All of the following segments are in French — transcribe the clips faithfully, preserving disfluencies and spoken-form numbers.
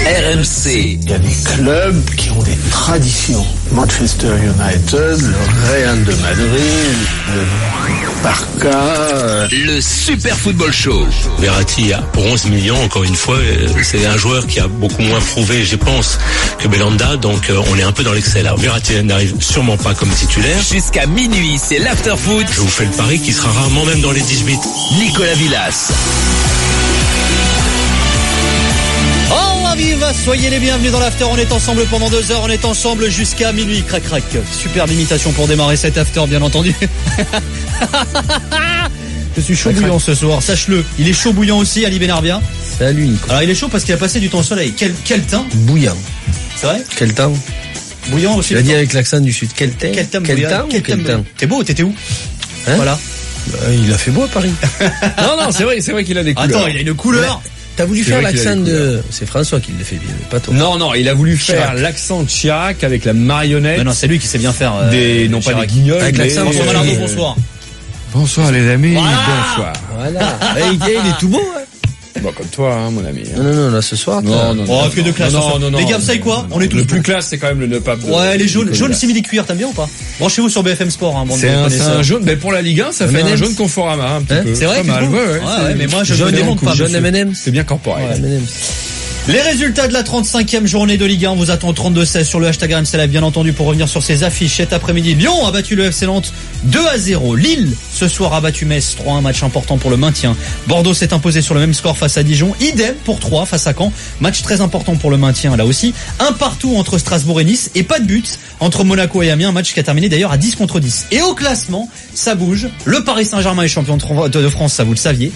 R M C. Il y a des clubs qui ont des traditions. Manchester United, le Real de Madrid, le Barça. Le Super Football Show. Verratti, pour onze millions, encore une fois, c'est un joueur qui a beaucoup moins prouvé, je pense, que Belhanda, donc on est un peu dans l'excès là. Verratti n'arrive sûrement pas comme titulaire. Jusqu'à minuit, c'est l'after-foot. Je vous fais le pari qu'il sera rarement même dans les dix-huit. Nicolas Villas. Vive, soyez les bienvenus dans l'after, on est ensemble pendant deux heures, on est ensemble jusqu'à minuit, crac crac, superbe imitation pour démarrer cet after bien entendu. Je suis chaud bouillant ce soir, sache-le, il est chaud bouillant aussi Ali Benarbia. Salut Nico. Alors il est chaud parce qu'il a passé du temps au soleil, quel, quel teint. Bouillant. C'est vrai. Quel temps. Bouillant aussi. Tu l'as dit avec l'accent du sud, quel teint. Quel teint, quel bouillant, temps, quel quel teint. temps. T'es beau, t'étais où hein Voilà. Euh, il a fait beau à Paris. non non c'est vrai c'est vrai qu'il a des couleurs. Attends, il a une couleur. Mais t'as voulu c'est faire l'accent de... C'est François qui le fait bien, pas toi. Non, non, il a voulu faire Chirac. l'accent de Chirac avec la marionnette. Mais non, c'est lui qui sait bien faire. Euh, des, non Chirac. pas des guignols, avec mais... l'accent. Bonsoir Euh, Malardo, euh, bonsoir. Bonsoir les amis, Voilà. bonsoir. Voilà. Et il, il est tout beau, hein. Bon, comme toi, hein, mon ami. Non, non, non, là, ce soir. Non, non, Oh, non. que de classe. Non, ce soir. non, non, les gars, vous non, savez quoi non, non. On est tous Le beaux. plus classe, c'est quand même le ne pas. Ouais, les jaunes, jaunes simili cuir, t'aimes bien ou pas? Branchez-vous sur B F M Sport, hein, bande C'est de un, c'est connaisseurs. un jaune, mais pour la Ligue un, ça fait M and M's. un jaune Conforama, un petit Hein peu. C'est vrai Pas que mal, tu ouais, trouves ouais. Ouais, ouais, mais moi, je Jaune me et démonte pas. jaune monsieur. M and M's. C'est bien corporel. Ouais, M and M's. Les résultats de la trente-cinquième journée de Ligue un, on vous attend au trente-deux seize sur le hashtag R M C Live, bien entendu, pour revenir sur ces affiches. Cet après-midi, Lyon a battu le F C Nantes deux à zéro. Lille, ce soir, a battu Metz trois un, match important pour le maintien. Bordeaux s'est imposé sur le même score face à Dijon. Idem pour trois face à Caen. Match très important pour le maintien, là aussi. Un partout entre Strasbourg et Nice et pas de but entre Monaco et Amiens. Un match qui a terminé d'ailleurs à dix contre dix. Et au classement, ça bouge. Le Paris Saint-Germain est champion de France, ça vous le saviez.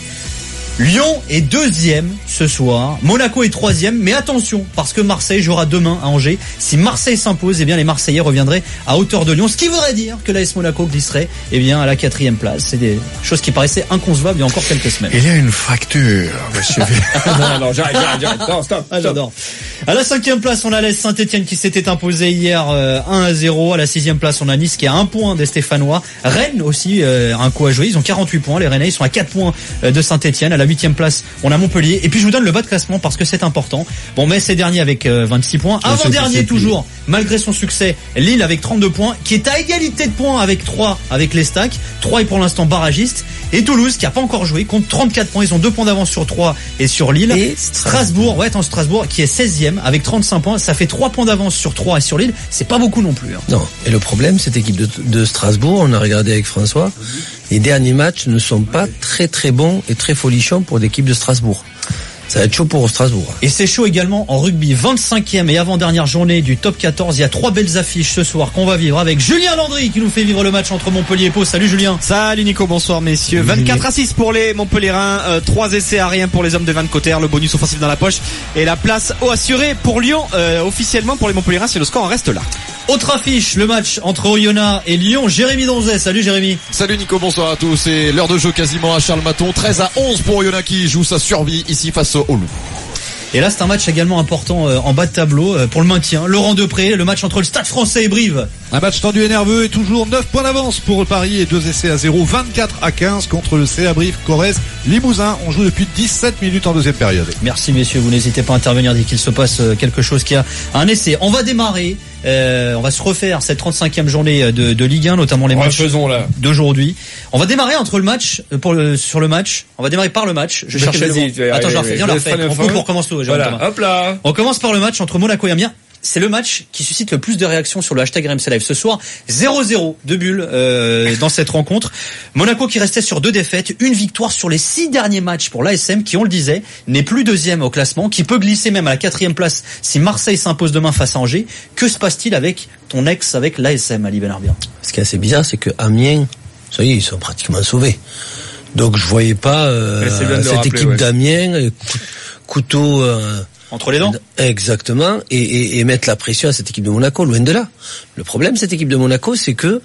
Lyon est deuxième ce soir, Monaco est troisième, mais attention, parce que Marseille jouera demain à Angers. Si Marseille s'impose, eh bien les Marseillais reviendraient à hauteur de Lyon, ce qui voudrait dire que l'A S Monaco glisserait eh bien, à la quatrième place. C'est des choses qui paraissaient inconcevables il y a encore quelques semaines. Il y a une fracture, monsieur. non, non, non, j'arrête, j'arrête, j'arrête. Non, stop, Ah, stop. j'adore. À la cinquième place, on a l'A S Saint-Etienne qui s'était imposé hier euh, un à zéro. À la sixième place, on a Nice qui a un point des Stéphanois. Rennes aussi, euh, un coup à jouer. Ils ont quarante-huit points. Les Rennais, ils sont à quatre points euh, de Saint-Etienne. À la huitième place, on a Montpellier. Et puis je vous donne le bas de classement parce que c'est important. Bon, Metz est dernier avec euh, vingt-six points. Avant-dernier toujours, malgré son succès, Lille avec trente-deux points, qui est à égalité de points avec Troyes, avec les Stacks. Troyes est pour l'instant barragiste. Et Toulouse, qui a pas encore joué, compte trente-quatre points. Ils ont deux points d'avance sur Troyes et sur Lille. Et Strasbourg, ouais, attends, Strasbourg, qui est seizième avec trente-cinq points. Ça fait trois points d'avance sur Troyes et sur Lille. C'est pas beaucoup non plus. Hein. Non. Et le problème, cette équipe de, de Strasbourg, on a regardé avec François, les derniers matchs ne sont pas très très bons et très folichons pour l'équipe de Strasbourg. Ça va être chaud pour Strasbourg. Et c'est chaud également en rugby. vingt-cinquième et avant-dernière journée du top quatorze. Il y a trois belles affiches ce soir qu'on va vivre avec Julien Landry qui nous fait vivre le match entre Montpellier et Pau. Salut Julien. Salut Nico, bonsoir messieurs. vingt-quatre à six pour les Montpelliérains, euh, trois essais à rien pour les hommes de Van Cotter, le bonus offensif dans la poche et la place au assuré pour Lyon. Euh, officiellement pour les Montpelliérains, c'est le score en reste là. Autre affiche, le match entre Oyonnax et Lyon. Jérémy Donzet. Salut Jérémy. Salut Nico, bonsoir à tous. C'est l'heure de jeu quasiment à Charles Maton. treize à onze pour Oyonnax qui joue sa survie ici face au Loup. Et là, c'est un match également important euh, en bas de tableau euh, pour le maintien. Laurent Depré, le match entre le Stade Français et Brive. Un match tendu et nerveux et toujours neuf points d'avance pour Paris et deux essais à zéro, vingt-quatre à quinze contre le C A Brive, Corrèze, Limousin. On joue depuis dix-sept minutes en deuxième période. Merci messieurs, vous n'hésitez pas à intervenir dès qu'il se passe quelque chose qui a un essai. On va démarrer, euh, on va se refaire cette trente-cinquième journée de, de Ligue un, notamment les matchs Refaisons, là. d'aujourd'hui. On va démarrer entre le match, pour le, sur le match, on va démarrer par le match. Je cherche le Vas-y, mot. tu vas y Attends, je arriver. la refais, viens, la refais. On coupe, on recommence tout. Jérôme Voilà, Thomas. hop là. On commence par le match entre Monaco et Amiens. C'est le match qui suscite le plus de réactions sur le hashtag R M C Live ce soir. zéro zéro de bulles euh, dans cette rencontre. Monaco qui restait sur deux défaites, une victoire sur les six derniers matchs pour l'A S M qui, on le disait, n'est plus deuxième au classement, qui peut glisser même à la quatrième place si Marseille s'impose demain face à Angers. Que se passe-t-il avec ton ex, avec l'A S M, Ali Benarbia? Ce qui est assez bizarre, c'est que Amiens, ça y est, ils sont pratiquement sauvés. Donc je voyais pas euh, cette rappeler, équipe ouais. d'Amiens, euh, couteau... Euh, Entre les dents. Exactement, et, et, et mettre la pression à cette équipe de Monaco, loin de là. Le problème, cette équipe de Monaco, c'est que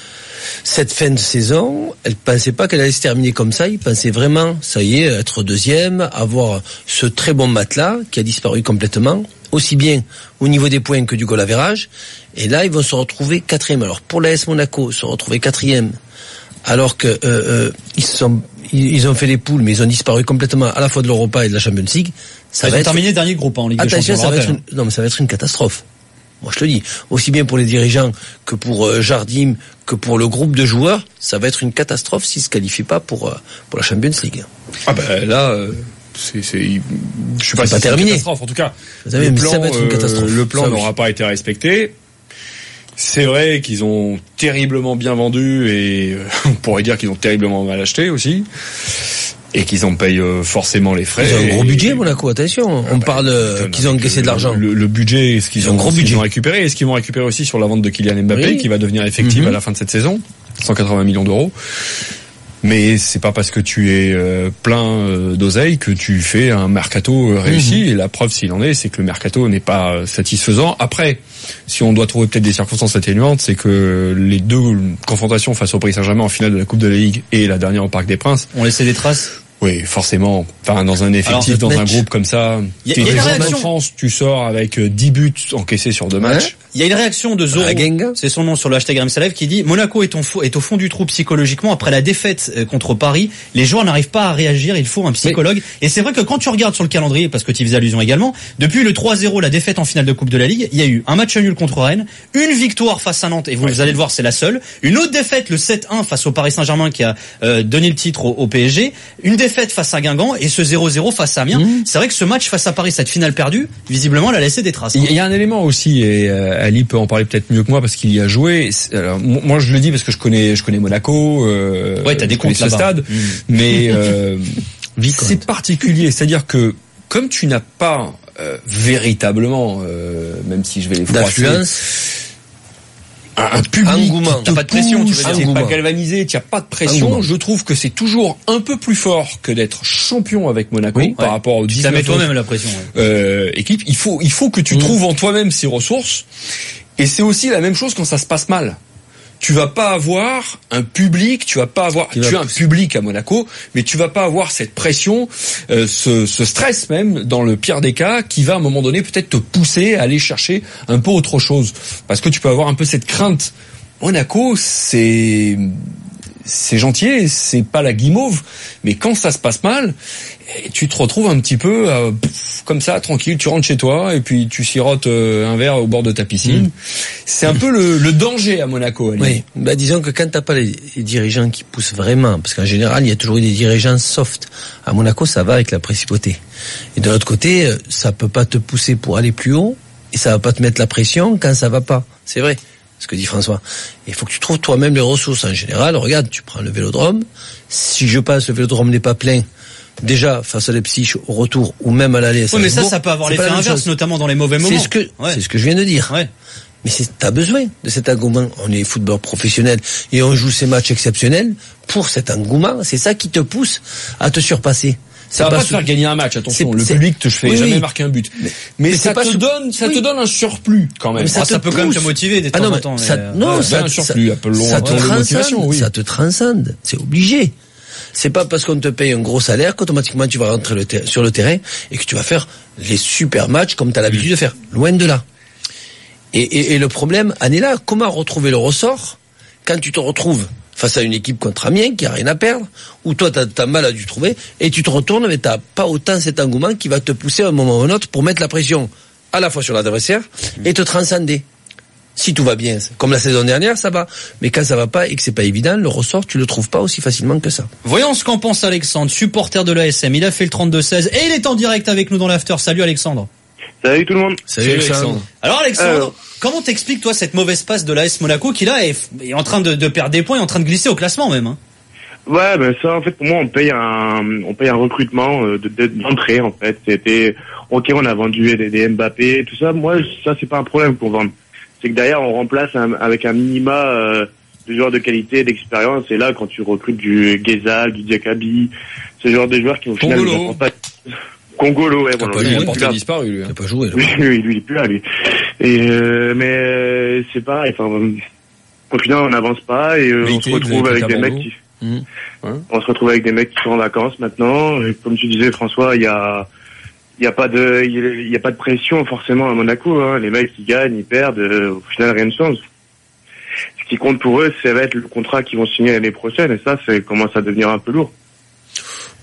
cette fin de saison, elle pensait pas qu'elle allait se terminer comme ça. Ils pensaient vraiment, ça y est, être deuxième, avoir ce très bon matelas qui a disparu complètement, aussi bien au niveau des points que du goal average. Et là, ils vont se retrouver quatrième. Alors pour l'A S Monaco, se retrouver quatrième, alors que euh, euh, ils sont, ils, ils ont fait les poules, mais ils ont disparu complètement à la fois de l'Europa et de la Champions League. Ça Ils va ont être... terminé dernier groupe hein, en Ligue des Attention, Champions. ça va rappelle, être une... non, mais ça va être une catastrophe. Moi, je te le dis, aussi bien pour les dirigeants que pour euh, Jardim, que pour le groupe de joueurs, ça va être une catastrophe s'ils se qualifient pas pour euh, pour la Champions League. Ah ben là, euh, c'est, c'est, je sais pas C'est si pas c'est terminé. une catastrophe. En tout cas, Vous savez, le mais plan, ça va être une euh, catastrophe. le plan Ça, oui. n'aura pas été respecté. C'est vrai qu'ils ont terriblement bien vendu et euh, on pourrait dire qu'ils ont terriblement mal acheté aussi. Et qu'ils en payent euh, forcément les frais. Ils ont un gros et... budget, Monaco, attention. On bah, parle euh, qu'ils ont encaissé de l'argent. Le, le budget, est-ce qu'ils Ils ont ont, un gros ce qu'ils budget. ont récupéré, est-ce qu'ils vont récupérer aussi sur la vente de Kylian Mbappé, Oui. qui va devenir effective Mm-hmm. à la fin de cette saison, cent quatre-vingts millions d'euros. Mais c'est pas parce que tu es euh, plein euh, d'oseille que tu fais un mercato euh, réussi. Mm-hmm. Et la preuve, s'il en est, c'est que le mercato n'est pas euh, satisfaisant. Après, si on doit trouver peut-être des circonstances atténuantes, c'est que les deux confrontations face au Paris Saint-Germain en finale de la Coupe de la Ligue et la dernière au Parc des Princes, On laissait des traces. oui, forcément. Enfin, dans un effectif, Alors, dans un match. groupe comme ça, Y a- t'es y a une déjà en réaction. France, tu sors avec euh, dix buts encaissés sur deux matchs. Il y a une réaction de Zoro, Ah, Genga. c'est son nom sur le hashtag R M C Live, qui dit Monaco est, en fo- est au fond du trou psychologiquement après la défaite euh, contre Paris. Les joueurs n'arrivent pas à réagir, il faut un psychologue. Et c'est vrai que quand tu regardes sur le calendrier, parce que tu y faisais allusion également, depuis le trois zéro, la défaite en finale de Coupe de la Ligue, il y a eu un match nul contre Rennes, une victoire face à Nantes, et vous, vous allez le voir, c'est la seule, une autre défaite, le sept un face au Paris Saint-Germain qui a euh, donné le titre au, au P S G, une défaite face à Guingamp et ce zéro zéro face à Amiens. Mmh. C'est vrai que ce match face à Paris, cette finale perdue, visiblement, elle a laissé des traces. Il y a un élément aussi, et euh, Ali peut en parler peut-être mieux que moi parce qu'il y a joué. C'est- Alors, mo- moi, je le dis parce que je connais, je connais Monaco. Euh, Ouais, t'as des je connais comptes ce là-bas. stade, Mmh. mais euh, Vicomte. c'est particulier. C'est-à-dire que comme tu n'as pas euh, véritablement, euh, même si je vais les froisser, D'influence. un, un public Engouement. qui te T'as pas de pression, tu veux pousse, dire. t'es pas Engouement. galvanisé, tu n'as pas de pression. Engouement. Je trouve que c'est toujours un peu plus fort que d'être champion avec Monaco Oui. par Ouais. rapport aux Ça met dix-neuf toi-même la pression. ouais. euh, équipe. Il faut, il faut que tu Mm. trouves en toi-même ces ressources. Et c'est aussi la même chose quand ça se passe mal. Tu vas pas avoir un public, tu vas pas avoir, Qui tu va as un pousser. public à Monaco, mais tu vas pas avoir cette pression, euh, ce, ce stress même, dans le pire des cas, qui va à un moment donné peut-être te pousser à aller chercher un peu autre chose. Parce que tu peux avoir un peu cette crainte. Monaco, c'est, c'est gentil, c'est pas la guimauve, mais quand ça se passe mal, eh, tu te retrouves un petit peu euh, pff, comme ça, tranquille, tu rentres chez toi et puis tu sirotes euh, un verre au bord de ta piscine. Mmh. C'est un peu le, le danger à Monaco. Ali. Oui, bah disons que quand t'as pas les, les dirigeants qui poussent vraiment, parce qu'en général il y a toujours eu des dirigeants soft. À Monaco ça va avec la principauté. Et de l'autre côté, euh, ça peut pas te pousser pour aller plus haut et ça va pas te mettre la pression quand ça va pas. C'est vrai, ce que dit François. Il faut que tu trouves toi-même les ressources. En général, regarde, tu prends le Vélodrome. Si je pense le Vélodrome n'est pas plein, déjà face à Leipzig au retour ou même à l'aller. à Oui, mais ça, Salzbourg, ça peut avoir c'est l'effet pas la même inverse, chose. notamment dans les mauvais moments. C'est ce que Ouais. c'est ce que je viens de dire. Ouais. Mais c'est, t'as besoin de cet engouement. On est footballeur professionnel et on joue ces matchs exceptionnels pour cet engouement. C'est ça qui te pousse à te surpasser. Ça va pas pas te sou- faire gagner un match, attention. C'est- Le c'est- public te fait Oui, jamais oui. marquer un but. Mais, mais ça c'est pas te sou- donne, ça oui. te donne un surplus quand même. Mais Ça, ça ça te peut quand même te pousse. motiver de Ah temps non, en mais temps. ça, mais, euh, non, ouais, ça, un ça, surplus, appelons ça un te peu de transcende, motivation, oui. ça te transcende. C'est obligé. C'est pas parce qu'on te paye un gros salaire qu'automatiquement tu vas rentrer le ter- sur le terrain et que tu vas faire les super matchs comme tu as l'habitude de faire. Loin de là. Et, et, et le problème en est là. Comment retrouver le ressort quand tu te retrouves face à une équipe contre Amiens qui a rien à perdre, où toi t'as, t'as mal à dû trouver, et tu te retournes mais t'as pas autant cet engouement qui va te pousser à un moment ou à un autre pour mettre la pression à la fois sur l'adversaire et te transcender. Si tout va bien, comme la saison dernière, ça va. Mais quand ça va pas et que c'est pas évident, le ressort, tu le trouves pas aussi facilement que ça. Voyons ce qu'en pense Alexandre, supporter de l'A S M. Il a fait le trente-deux seize et il est en direct avec nous dans l'after. Salut Alexandre. Salut tout le monde. Salut Alexandre. Alors Alexandre, Alors. comment t'expliques toi cette mauvaise passe de l'A S Monaco qui là est, est en train de, de perdre des points, est en train de glisser au classement même hein. Ouais, ben ça, en fait, pour moi, on paye un, on paye un recrutement euh, de, de- d'entrée, en fait. C'était, ok, on a vendu des, des Mbappé, tout ça. Moi, ça, c'est pas un problème pour vendre. C'est que derrière, on remplace un- avec un minima euh, de joueurs de qualité, d'expérience. Et là, quand tu recrutes du Guézal, du Diakabi, ce genre de joueurs qui, au final, Congolo. ne font pas. Congolo, ouais, voilà. pas Lui, joué, il Il est a plus porté là. disparu, lui. Il a pas joué, là. Oui, oui, lui, il est plus là, lui. Et euh, mais euh, c'est pareil. Enfin, euh, au final, on n'avance pas et euh, on Vérité, se retrouve vous avez avec pris des ta mecs Bordeaux. qui. Mhm. Hein On se retrouve avec des mecs qui sont en vacances maintenant. Et comme tu disais, François, il y a, il y a pas de, il y a pas de pression forcément à Monaco. Hein. Les mecs, ils gagnent, ils perdent. euh, au final, rien ne change. Ce qui compte pour eux, ça va être le contrat qu'ils vont signer l'année prochaine. Et ça, c'est commence à devenir un peu lourd.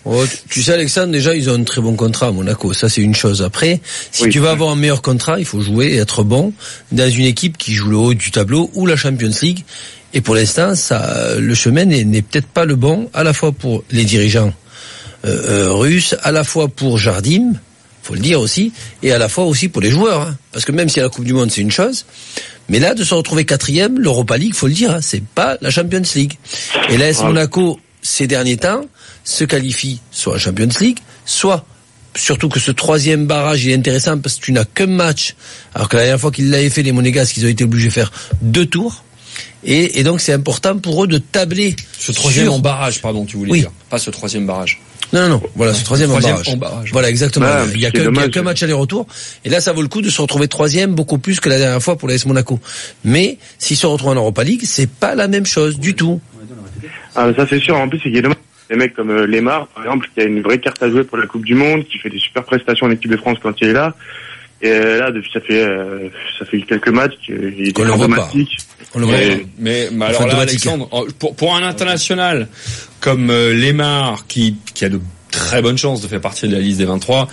Oh, tu sais Alexandre, déjà ils ont un très bon contrat à Monaco, ça c'est une chose. Après, si Oui. tu veux avoir un meilleur contrat, il faut jouer et être bon dans une équipe qui joue le haut du tableau ou la Champions League. Et pour l'instant, ça, le chemin n'est, n'est peut-être pas le bon, à la fois pour les dirigeants euh, euh, russes, à la fois pour Jardim, faut le dire aussi, et à la fois aussi pour les joueurs. Hein. Parce que même si la Coupe du Monde c'est une chose, mais là de se retrouver quatrième, l'Europa League, faut le dire, hein, c'est pas la Champions League. Et l'A S Ah. Monaco, ces derniers temps, se qualifie soit en Champions League, soit, surtout que ce troisième barrage il est intéressant parce que tu n'as qu'un match, alors que la dernière fois qu'ils l'avaient fait, les Monégasques, ils ont été obligés de faire deux tours. Et, et donc c'est important pour eux de tabler. Ce troisième sur... en barrage, pardon, tu voulais Oui. dire. Pas ce troisième barrage. Non, non, non, voilà, ce troisième, troisième en, barrage. en barrage. Voilà, exactement. Ah, il y a c'est qu'un, dommage. il y a qu'un match aller-retour. Et là, ça vaut le coup de se retrouver troisième beaucoup plus que la dernière fois pour l'A S Monaco. Mais, s'ils se retrouvent en Europa League, c'est pas la même chose du tout. Ah, ça c'est sûr. En plus, c'est qu'il y a dommage. Des mecs comme euh, Lemar, par exemple, qui a une vraie carte à jouer pour la Coupe du Monde, qui fait des super prestations en équipe de France quand il est là. Et euh, là, depuis ça fait euh, ça fait quelques matchs qu'il est On le voit pas. dramatique. On le voit Et- pas. Mais, mais alors là, Fantomatique. Alexandre, en- pour, pour un international comme euh, Lemar, qui, qui a de très bonnes chances de faire partie de la liste des vingt-trois,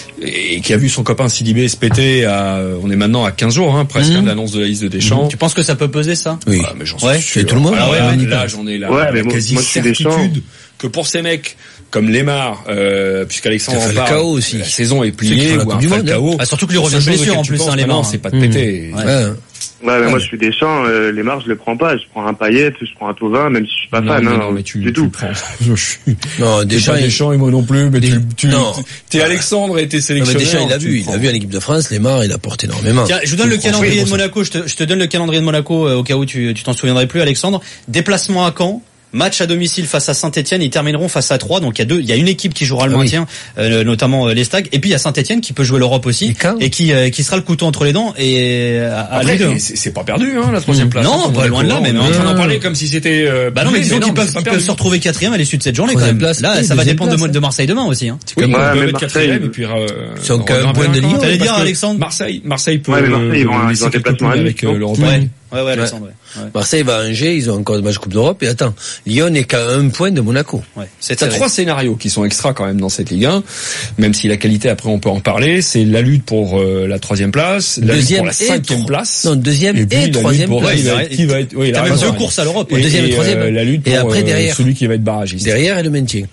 et qui a vu son copain Sidibé se péter à, on est maintenant à quinze jours, hein, presque, Mmh. hein, de l'annonce de la liste de Deschamps. Tu penses que ça peut peser ça? Oui. Ah, mais j'en suis Ouais, sûr. c'est tout le monde. Alors Ah ouais, là, ouais, là, Nicolas. j'en ai la, Ouais, la mais moi- quasi moi, je suis Deschamps. certitude que pour ces mecs comme Lemar, euh, puisqu'Alexandre Ça en fait parle, le chaos aussi. la saison est Ceux qui pliée font la ou Coupe un du Monde, Falcao. Ah, surtout que lui La revient seule de chose blessure, auquel en tu plus, penses hein, maintenant, Lemar. c'est pas de Mmh. péter. Ouais. Ouais. Ouais, mais Ouais. moi je suis Deschamps, euh, les marges je le prends pas, je prends un Payet, je prends un Thauvin, même si je suis pas Non, fan, mais hein, non, mais tu, du tu tout. le prends. Je suis. Non, T'es Deschamps, pas il- Deschamps et moi non plus, mais tu, tu, Non. t'es Alexandre et t'es non, mais sélectionneur. Deschamps, il a tu vu, le il prends. a vu en équipe de France, Lemar, il apporte énormément. Tiens, je vous donne le Franchement, calendrier de pour ça. Monaco. Je te, je te donne le calendrier de Monaco euh, au cas où tu, tu t'en souviendrais plus, Alexandre. Déplacement à Caen. Match à domicile face à Saint-Etienne, ils termineront face à Troyes. Donc il y a deux, il y a une équipe qui jouera le Ah oui. maintien, euh, notamment euh, les Stags, et puis il y a Saint-Etienne qui peut jouer l'Europe aussi, Et Caen. et qui euh, qui sera le couteau entre les dents et euh, à, à Après, lui deux. mais c'est c'est pas perdu, hein, la troisième place. Non, Hein, pas loin de là, on est même. en train d'en Euh, parler comme si c'était. euh, Bah non, mais disons non, qu'ils peuvent, c'est pas ils perdu. peuvent se retrouver quatrième à l'issue de cette journée quand Troisième même. place, Là, oui, ça va deuxième dépendre de, place, de Marseille demain aussi. Hein. Oui, comme- ils Ouais, peuvent mais être Marseille, quatrième et puis. euh, Ils sont qu'à un regarder point de encore. Lyon. T'allais Parce dire, que Alexandre Marseille, Marseille peut. Ouais, mais Marseille, ils vont- euh, ils laisser ont un quelques déplacement à points Nice, avec euh, non l'Europe. Ouais, ouais, ouais, Alexandre. Ouais. Ouais. Marseille va à Angers, ils ont encore des matchs Coupe d'Europe, et attends, Lyon n'est qu'à un point de Monaco. Ouais. C'est T'as très trois scénarios qui sont extra quand même dans cette Ligue un, même si la qualité après on peut en parler. C'est la lutte pour euh, la troisième place, la lutte Deuxième pour la et cinquième tro- place. Non, deuxième et puis et la lutte troisième pour place. qui va être- qui va être- oui, il a T'as même raison, deux ouais. courses à l'Europe. Et deuxième et troisième. euh, la lutte Et pour après, euh, derrière. celui qui va être barragiste. Derrière et le maintien.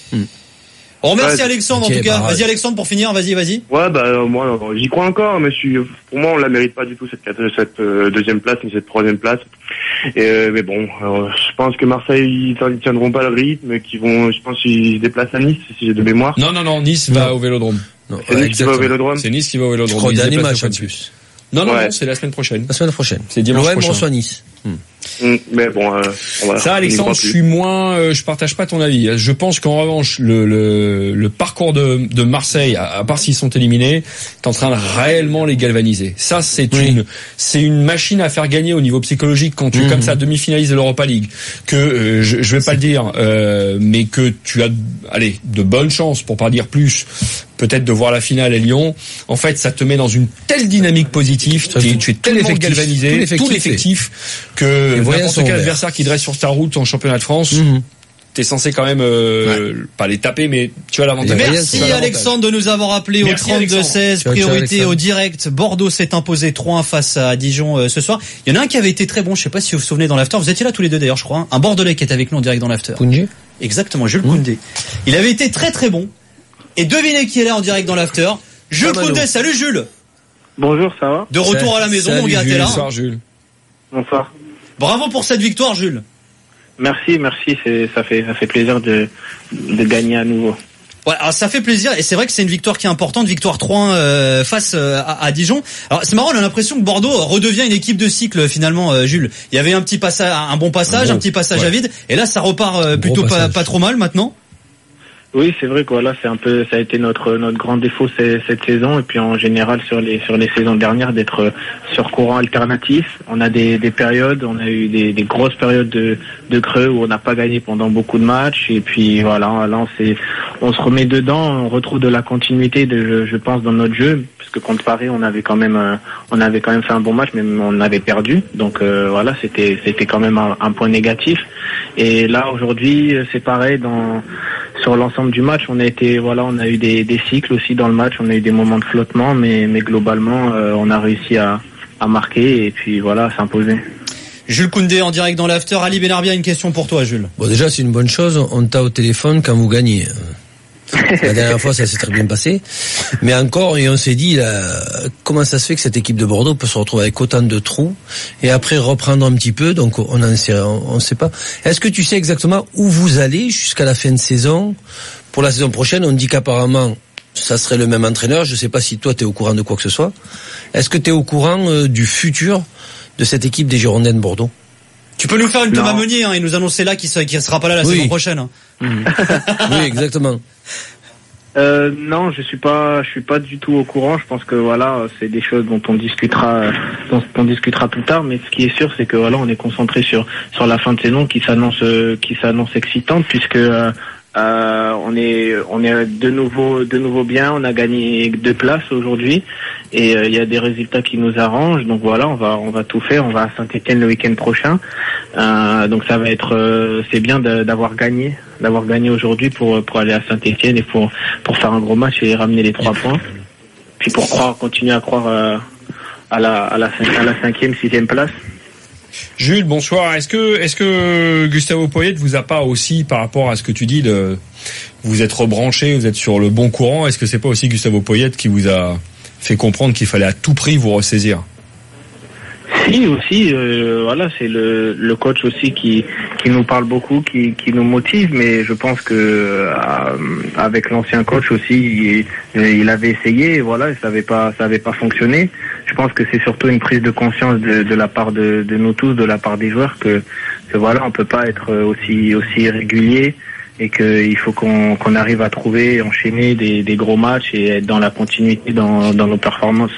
On remercie Ouais, Alexandre en ok, tout cas. barrage. Vas-y Alexandre pour finir. Vas-y, vas-y. Ouais, bah euh, moi euh, j'y crois encore, mais je suis, pour moi on la mérite pas du tout cette, quatre- cette euh, deuxième place ni cette troisième place. Et, euh, mais bon, alors, je pense que Marseille ils, ils tiendront pas le rythme, qu'ils vont, je pense qu'ils se déplacent à Nice si j'ai de mémoire. Non, non, non, Nice va au Vélodrome. Non, C'est ouais, Nice qui va au exactement. Vélodrome. C'est Nice qui va au Je Vélodrome. crois au Ils se dernier déplacent match pas en dessus. plus. Non, non, Ouais. non, c'est la semaine prochaine. La semaine prochaine. C'est dimanche L'O M prochain. reçoit Nice. Mm, mais bon, euh, voilà. Ça, on y Alexandre, croit je plus. suis moins, euh, je partage pas ton avis. Je pense qu'en revanche, le, le, le parcours de, de Marseille, à, à part s'ils sont éliminés, est en train de réellement les galvaniser. Ça, c'est Oui. une, c'est une machine à faire gagner au niveau psychologique quand tu, Mhm. comme ça, demi-finaliste de l'Europa League, que euh, je, je vais pas le dire, euh, mais que tu as, allez, de bonnes chances, pour pas dire plus, peut-être de voir la finale à Lyon. En fait, ça te met dans une telle dynamique positive, Ça, tu, es- tout- tu es tout tellement l'effectif, galvanisé, tout l'effectif tout l'effectif, que Les voyants n'importe sont quel verts. adversaire qui dresse sur ta route en championnat de France, Mhm. t'es censé quand même euh, pas les taper, mais tu as l'avantage. Les Merci Tu as l'avantage. Alexandre de nous avoir appelé au Merci, trente-deux seize. Ciao, ciao, Priorité Alexandre. au direct. Bordeaux s'est imposé trois un face à Dijon euh, ce soir. Il y en a un qui avait été très bon. Je sais pas si vous vous souvenez dans l'after. Vous étiez là tous les deux d'ailleurs, je crois. hein. Un Bordelais qui est avec nous en direct dans l'after. Koundé. Exactement, Jules Mmh. Koundé. Il avait été très très bon. Et devinez qui est là en direct dans l'after. Jules Amano. Koundé. Salut Jules. Bonjour, ça va? De retour à la maison, Salut, mon gars, t'es Jules. là. Bonsoir Jules. Bonsoir. Bravo pour cette victoire, Jules. Merci, merci, c'est, ça fait, ça fait plaisir de, de gagner à nouveau. Ouais, alors ça fait plaisir et c'est vrai que c'est une victoire qui est importante, victoire trois un euh, face euh, à, à Dijon. Alors c'est marrant, on a l'impression que Bordeaux redevient une équipe de cycle finalement, euh, Jules. Il y avait un petit passage, un bon passage, Un un, bon, petit passage ouais. à vide, et là ça repart euh, Gros plutôt pas, passage. pas trop mal maintenant. Oui, c'est vrai que voilà, c'est un peu, ça a été notre notre grand défaut ces- cette saison et puis en général sur les sur les saisons dernières d'être sur courant alternatif. On a des des périodes, on a eu des des grosses périodes de de creux où on n'a pas gagné pendant beaucoup de matchs et puis voilà, là on s'est on se remet dedans, on retrouve de la continuité de je, je pense dans notre jeu parce que contre Paris on avait quand même euh, on avait quand même fait un bon match mais on avait perdu donc euh, voilà c'était c'était quand même un, un point négatif et là aujourd'hui c'est pareil dans sur l'ensemble du match, on a été, voilà, on a eu des, des cycles aussi dans le match, on a eu des moments de flottement, mais, mais globalement, euh, on a réussi à, à marquer et puis voilà, à s'imposer. Jules Koundé en direct dans l'after. Ali Benarbia, une question pour toi, Jules. Bon, déjà, c'est une bonne chose. On t'a au téléphone quand vous gagnez. La dernière fois, ça s'est très bien passé. Mais encore, et on s'est dit, là, comment ça se fait que cette équipe de Bordeaux peut se retrouver avec autant de trous et après reprendre un petit peu. Donc, on en sait, on, on sait pas. Est-ce que tu sais exactement où vous allez jusqu'à la fin de saison? Pour la saison prochaine, on dit qu'apparemment, ça serait le même entraîneur. Je sais pas si toi, t'es au courant de quoi que ce soit. Est-ce que t'es au courant euh, du futur de cette équipe des Girondins de Bordeaux? Tu peux nous faire une Thomas Meunier, hein, et nous annoncer là qu'il ne sera, sera pas là la oui. saison prochaine. Hein. Mmh. Oui, exactement. Euh, non, je suis pas, je suis pas du tout au courant. Je pense que voilà, c'est des choses dont on discutera, dont on discutera plus tard. Mais ce qui est sûr, c'est que voilà, on est concentré sur sur la fin de saison qui s'annonce, qui s'annonce excitante puisque euh, euh, on est, on est de nouveau, de nouveau bien. On a gagné deux places aujourd'hui et il euh, y a des résultats qui nous arrangent. Donc voilà, on va, on va tout faire. On va à Saint-Étienne le week-end prochain. Euh, donc ça va être, euh, c'est bien de, d'avoir gagné. d'avoir gagné aujourd'hui pour pour aller à Saint-Étienne et pour pour faire un gros match et ramener les trois points. Puis pour croire, continuer à croire euh, à la à la à la cinquième, sixième place. Jules, bonsoir. Est-ce que est-ce que Gustavo Poyet vous a pas aussi, par rapport à ce que tu dis, de vous êtes rebranché, vous êtes sur le bon courant, est-ce que c'est pas aussi Gustavo Poyet qui vous a fait comprendre qu'il fallait à tout prix vous ressaisir? Si aussi, euh, voilà, c'est le, le coach aussi qui qui nous parle beaucoup, qui qui nous motive, mais je pense que euh, avec l'ancien coach aussi, il, il avait essayé, et voilà, ça avait pas ça avait pas fonctionné. Je pense que c'est surtout une prise de conscience de, de la part de, de nous tous, de la part des joueurs, que, que voilà, on peut pas être aussi aussi régulier et qu'il faut qu'on qu'on arrive à trouver, enchaîner des des gros matchs et être dans la continuité dans dans nos performances.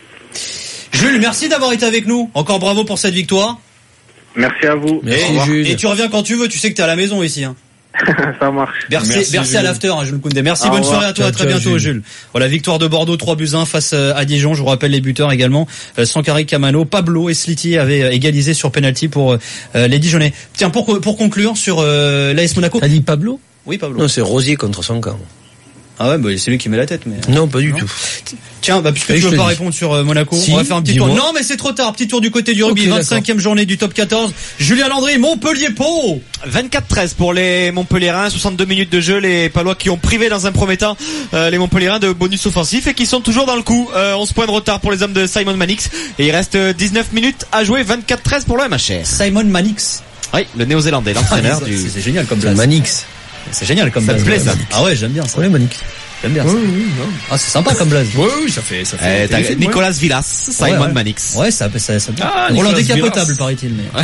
Jules, merci d'avoir été avec nous. Encore bravo pour cette victoire. Merci à vous. Merci, et, Jules. Et tu reviens quand tu veux, tu sais que t'es à la maison ici. Hein. Ça marche. Merci, merci, merci à l'after, hein, Jules Koundé. Merci, au bonne revoir. soirée à toi, à très ciao, bientôt, Jules. Jules. Voilà, victoire de Bordeaux, trois buts à un face à Dijon. Je vous rappelle les buteurs également. Euh, Sankari, Camano, Pablo et Sliti avaient égalisé sur penalty pour euh, les Dijonais. Tiens, pour pour conclure sur euh, l'A S Monaco. T'as dit Pablo? Oui, Pablo. Non, c'est Rosier contre son camp. Ah ouais, bah, c'est lui qui met la tête, mais. Non, pas du non. tout. Tiens, bah, puisque Et tu veux pas dis. répondre sur euh, Monaco, Si, on va faire un petit dis-moi. tour. Non, mais c'est trop tard. Petit tour du côté du rugby. Okay, vingt-cinquième journée du top quatorze. Julien Landry, Montpellier-Pau. vingt-quatre treize pour les Montpelliérains, soixante-deux minutes de jeu, les Palois qui ont privé dans un premier temps euh, les Montpelliérains de bonus offensif et qui sont toujours dans le coup. Euh, onze points de retard pour les hommes de Simon Mannix et il reste dix-neuf minutes à jouer, vingt-quatre treize pour le M H R. Simon Mannix. Oui, le néo-zélandais, l'entraîneur Ah, du... c'est, c'est génial comme C'est blaze. Manix. C'est génial comme Ça blaze. te plaît, ça? Ah ouais, j'aime bien ça. Ouais, Manix. J'aime bien ça. Oui, oui, non. Ah, c'est sympa comme blaze. Oui, oui, ça fait ça fait. Eh, t'as téléfilm, Nicolas Villas, Simon Ouais, ouais. Mannix. Ouais, ça, ça, ça. Ah, Roland Nicolas décapotable, Villas. paraît-il, mais.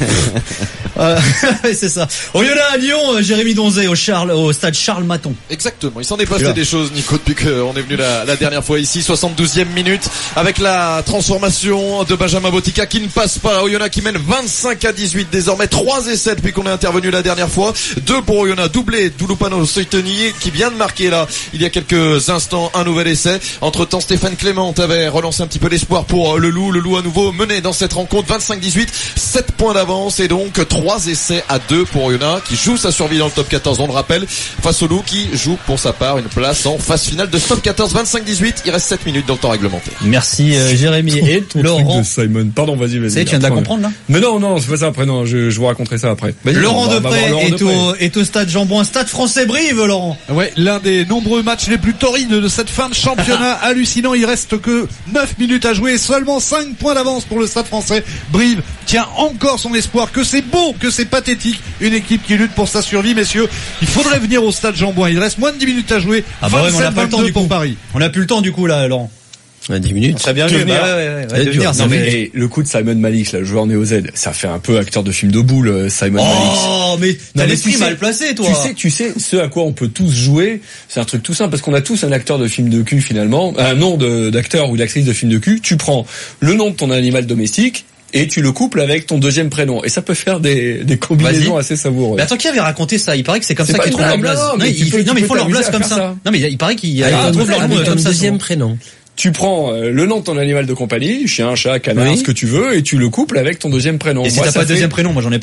euh, c'est ça. Au lieu là, à Lyon, euh, Jérémy Donzé au Charles, au stade Charles Maton. Exactement, il s'en est passé là. des choses, Nico, depuis qu'on est venu la, la dernière fois ici, soixante-douzième minute, avec la transformation de Benjamin Botica qui ne passe pas. Oyonnax qui mène vingt-cinq à dix-huit désormais, trois essais depuis qu'on est intervenu la dernière fois, deux pour Oyonnax, doublé d'Oulupano Soiteni qui vient de marquer là, il y a quelques instants, un nouvel essai. Entre temps, Stéphane Clément avait relancé un petit peu l'espoir pour le Loup, le Loup à nouveau mené dans cette rencontre, vingt-cinq dix-huit, sept points d'avance et donc trois essais à deux pour Oyonnax qui joue sa survie dans le top quatorze, on le rappelle, face au Loup qui joue pour sa part une place en phase finale de ce top quatorze, vingt-cinq dix-huit, il reste sept minutes dans le temps réglementaire. Merci euh, Jérémy et Ton Laurent. truc de Simon. Pardon, vas-y, vas-y. Tu sais, tu viens de la Attends, comprendre là. Mais non, non, c'est pas ça après, non, je, je vous raconterai ça après. Vas-y, Laurent on va- on va Depré voir Laurent est Depré. au, est au stade Jean-Bouin, stade français Brive, Laurent. Ouais, l'un des nombreux matchs les plus torrides de cette fin de championnat hallucinant. Il reste que neuf minutes à jouer, seulement cinq points d'avance pour le Stade français. Brive tient encore son espoir, que c'est beau, que c'est pathétique. Une équipe qui lutte pour sa survie, messieurs. Il faudrait venir au stade Jean-Bouin. Il reste moins de dix minutes à jouer. Ah bah ouais, mais on n'a pas le temps du pour coup. Paris. On n'a plus le temps du coup là, Laurent. Ouais, dix minutes. Très bien Tu vu. veux venir Bah ouais, ouais, ouais, Ça va être de dur. venir, Non ça mais fait- et le coup de Simon Mannix, là, le joueur néo-Z, ça fait un peu acteur de film de boule, euh, Simon Mannix. Oh, mais Non, t'as mais l'esprit tu sais- mal placé, toi. Tu sais, tu sais, ce à quoi on peut tous jouer, c'est un truc tout simple, parce qu'on a tous un acteur de film de cul finalement, un nom de, d'acteur ou d'actrice de film de cul. Tu prends le nom de ton animal domestique et tu le couples avec ton deuxième prénom, et ça peut faire des, des combinaisons Vas-y. assez savoureuses. Mais attends, qui avait raconté ça? Il paraît que c'est comme C'est ça pas qu'ils une trouvent leur blague, blaze. non, mais tu il peux- fait- non, tu mais ils peux font leur blaze t'amuser à comme faire ça. ça. Non, mais il paraît qu'ils Avec ils ton- trouvent leur nom avec comme ton ça. deuxième souvent. prénom. Tu prends euh, le nom de ton animal de compagnie, chien, chat, canard, Oui. ce que tu veux, et tu le couples avec ton deuxième prénom. Et si Moi, t'as ça pas de fait- deuxième prénom, moi j'en ai pas.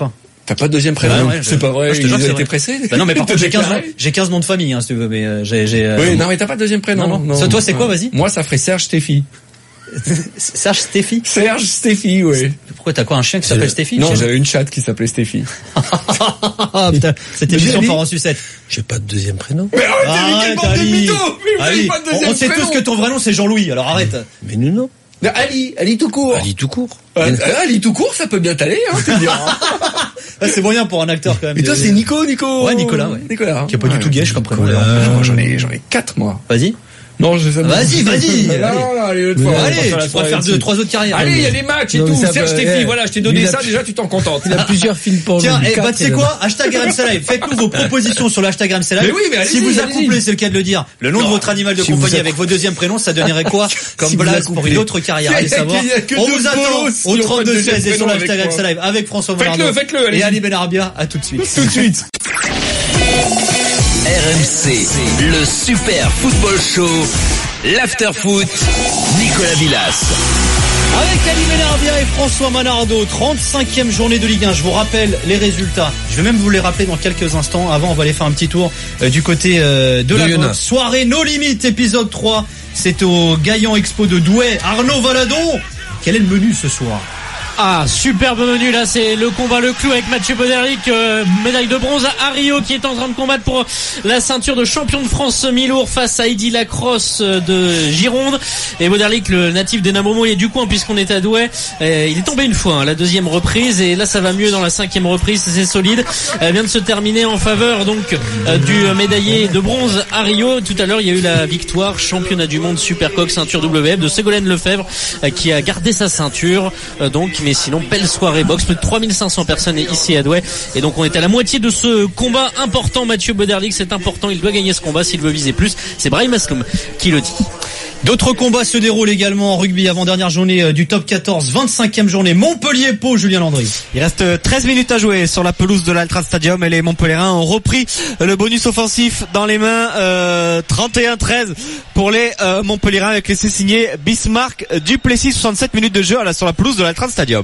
T'as pas de deuxième prénom? Ouais, ouais, c'est je... pas vrai. Ah, je te Ils jure, ont c'est été vrai. pressés. Bah non, mais par contre, j'ai quinze noms, déclaré. j'ai quinze noms de famille, hein, si tu veux, mais euh, j'ai, j'ai, euh... Oui, non, mais t'as pas de deuxième prénom. Non, non. Ça, toi, c'est quoi, vas-y? Moi, ça ferait Serge Stéphie. Serge Stéphie? Serge Stéphie, oui. Pourquoi t'as quoi, un chien qui s'appelle Stéphie? Non, j'avais une chatte qui s'appelait Stéphie. Ah, putain, cette émission part en sucette. J'ai pas de deuxième prénom. Mais arrêtez, mais quelle bande de Ali. mythos! Mais vous avez Ali. pas de deuxième On sait prénom. tous que ton vrai nom c'est Jean-Louis, alors arrête. Mais nous, non. Non, Ali, Ali tout court. Ali tout court. Euh, Ali tout court, ça peut bien t'aller, hein, t'es bien. Ah, c'est moyen pour un acteur quand même. Et toi, c'est Nico, Nico. Ouais, Nicolas, ouais. Nicolas. Qui est pas du tout gay, je comprends. Moi, j'en ai, j'en ai quatre, moi. Vas-y. Non, je sais pas. Vas-y, vas-y. Non, non, allez, l'autre fois. Allez, tu pourras faire deux, trois autres carrières. Allez, il y a des matchs et Non, mais tout. ça Serge peut- Stéphie, eh, voilà, je t'ai donné il a ça, pu- déjà, tu t'en contentes. Il a plusieurs films pour Tiens, lui. eh, bah, Quatre, tu sais il a- quoi? Hashtag R M C Live. Faites-nous vos propositions sur le hashtag R M C Live. Mais oui, mais allez-y, si vous allez-y. accouplez, c'est le cas de le dire, le nom de Non. votre animal de Si vous compagnie accou- avec vos deuxièmes prénoms, ça donnerait quoi comme Si vous blaze pour accouplez. une autre carrière? Allez Il y a- savoir. il y a que On deux vous attend bolos si au on fait trente-deux le deuxième seize et sur prénom le hashtag avec R M C moi. Live avec François Faites-le, Valardo faites-le, allez-y. et Ali Benarbia. À tout de suite. Tout de suite. R M C, le Super Football Show, l'After Foot, Nicolas Villas. Avec Ali Benarbia et François Manardo, trente-cinquième journée de Ligue un. Je vous rappelle les résultats. Je vais même vous les rappeler dans quelques instants. Avant, on va aller faire un petit tour euh, du côté euh, de, De la Yona. boxe. Soirée No Limit, épisode trois. C'est au Gaillan Expo de Douai. Arnaud Valadon. Quel est le menu ce soir? Ah, superbe menu là, c'est le combat le clou avec Mathieu Boderlic, euh, médaille de bronze à Rio qui est en train de combattre pour la ceinture de champion de France mi-lourd face à Eddy Lacrosse de Gironde. Et Boderlic, le natif des Namomo, et du coin puisqu'on est à Douai, euh, il est tombé une fois, hein, la deuxième reprise, et là ça va mieux dans la cinquième reprise, c'est solide. Elle vient de se terminer en faveur donc euh, du médaillé de bronze à Rio. Tout à l'heure il y a eu la victoire championnat du monde Supercoq ceinture W F de Ségolène Lefebvre euh, qui a gardé sa ceinture, euh, donc mais sinon belle soirée boxe, plus de trois mille cinq cents personnes ici à Douai, et donc on est à la moitié de ce combat important. Mathieu Boderlic, c'est important, il doit gagner ce combat s'il veut viser plus, c'est Brahim Asloum qui le dit. D'autres combats se déroulent également en rugby, avant-dernière journée euh, du top quatorze, vingt-cinquième journée, Montpellier-Pau, Julien Landry. Il reste treize minutes à jouer sur la pelouse de l'Altra Stadium et les Montpelliérains ont repris le bonus offensif dans les mains, euh, trente et un treize pour les euh, Montpelliérains avec l'essai signé Bismarck Duplessis, soixante-sept minutes de jeu là, sur la pelouse de l'Altra Stadium.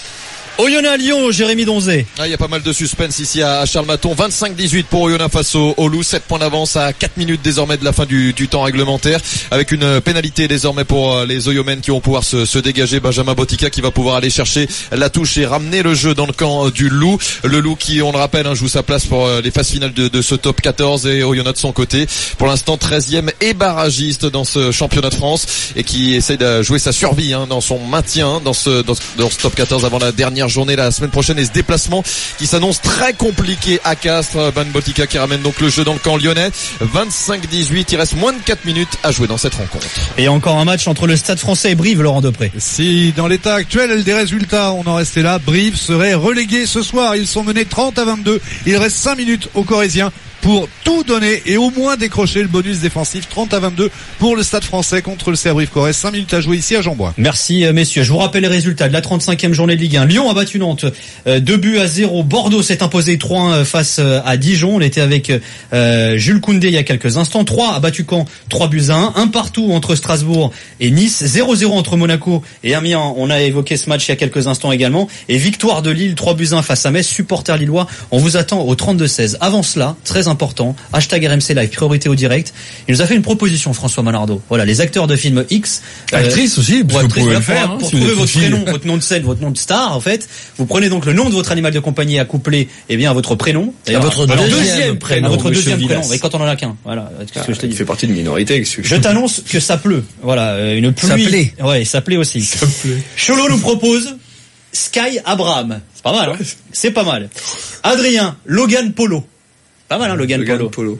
Oyonnax Lyon, Jérémy Donzé. Ah, il y a pas mal de suspense ici à Charles Maton. vingt-cinq dix-huit pour Oyonnax face au, au Loup. sept points d'avance à quatre minutes désormais de la fin du, du temps réglementaire. Avec une pénalité désormais pour les Oyomènes qui vont pouvoir se, se dégager. Benjamin Botica qui va pouvoir aller chercher la touche et ramener le jeu dans le camp du Loup. Le Loup qui, on le rappelle, hein, joue sa place pour les phases finales de, de ce top quatorze, et Oyonnax de son côté. Pour l'instant, treizième et barragiste dans ce championnat de France et qui essaye de jouer sa survie hein, dans son maintien dans ce, dans, dans ce top quatorze avant la dernière journée la semaine prochaine, et ce déplacement qui s'annonce très compliqué à Castres. Ben Botica qui ramène donc le jeu dans le camp lyonnais. vingt-cinq dix-huit, il reste moins de quatre minutes à jouer dans cette rencontre. Et encore un match entre le Stade Français et Brive, Laurent Depré. Si dans l'état actuel des résultats on en restait là, Brive serait relégué ce soir. Ils sont menés trente à vingt-deux. Il reste cinq minutes aux Corésiens pour tout donner et au moins décrocher le bonus défensif. Trente à vingt-deux pour le Stade Français contre le C A Brive-Corrèze. cinq minutes à jouer ici à Jean-Bois. Merci euh, messieurs. Je vous rappelle les résultats de la trente-cinquième journée de Ligue un. Lyon a battu Nantes euh, deux buts à zéro. Bordeaux s'est imposé trois un face euh, à Dijon. On était avec euh, Jules Koundé il y a quelques instants. Troyes a battu Caen trois buts à un. Un partout entre Strasbourg et Nice. zéro zéro entre Monaco et Amiens. On a évoqué ce match il y a quelques instants également. Et victoire de Lille trois buts à un face à Metz. Supporters lillois, on vous attend au trente-deux seize. Avant cela, très important, hashtag R M C Live, priorité au direct. Il nous a fait une proposition, François Manardo. Voilà, les acteurs de films X. Actrice aussi, parce que vous pouvez le faire, hein, Pour si vous trouver êtes votre fille. prénom, votre nom de scène, votre nom de star, en fait, vous prenez donc le nom de votre animal de compagnie accouplé, eh bien, à votre prénom. À votre alors, deuxième prénom, à votre monsieur deuxième Villas. prénom. Et quand on en a qu'un. Voilà. Qu'est-ce que je te Il dis? fait partie d'une minorité. Je t'annonce que ça pleut. Voilà, euh, une pluie. Ça plaît. Ouais, ça plaît aussi. Ça plaît. Cholo nous propose Sky Abraham. C'est pas mal, hein? C'est pas mal. Adrien, Logan Polo. Pas mal, hein, Logan, Logan Polo. Polo.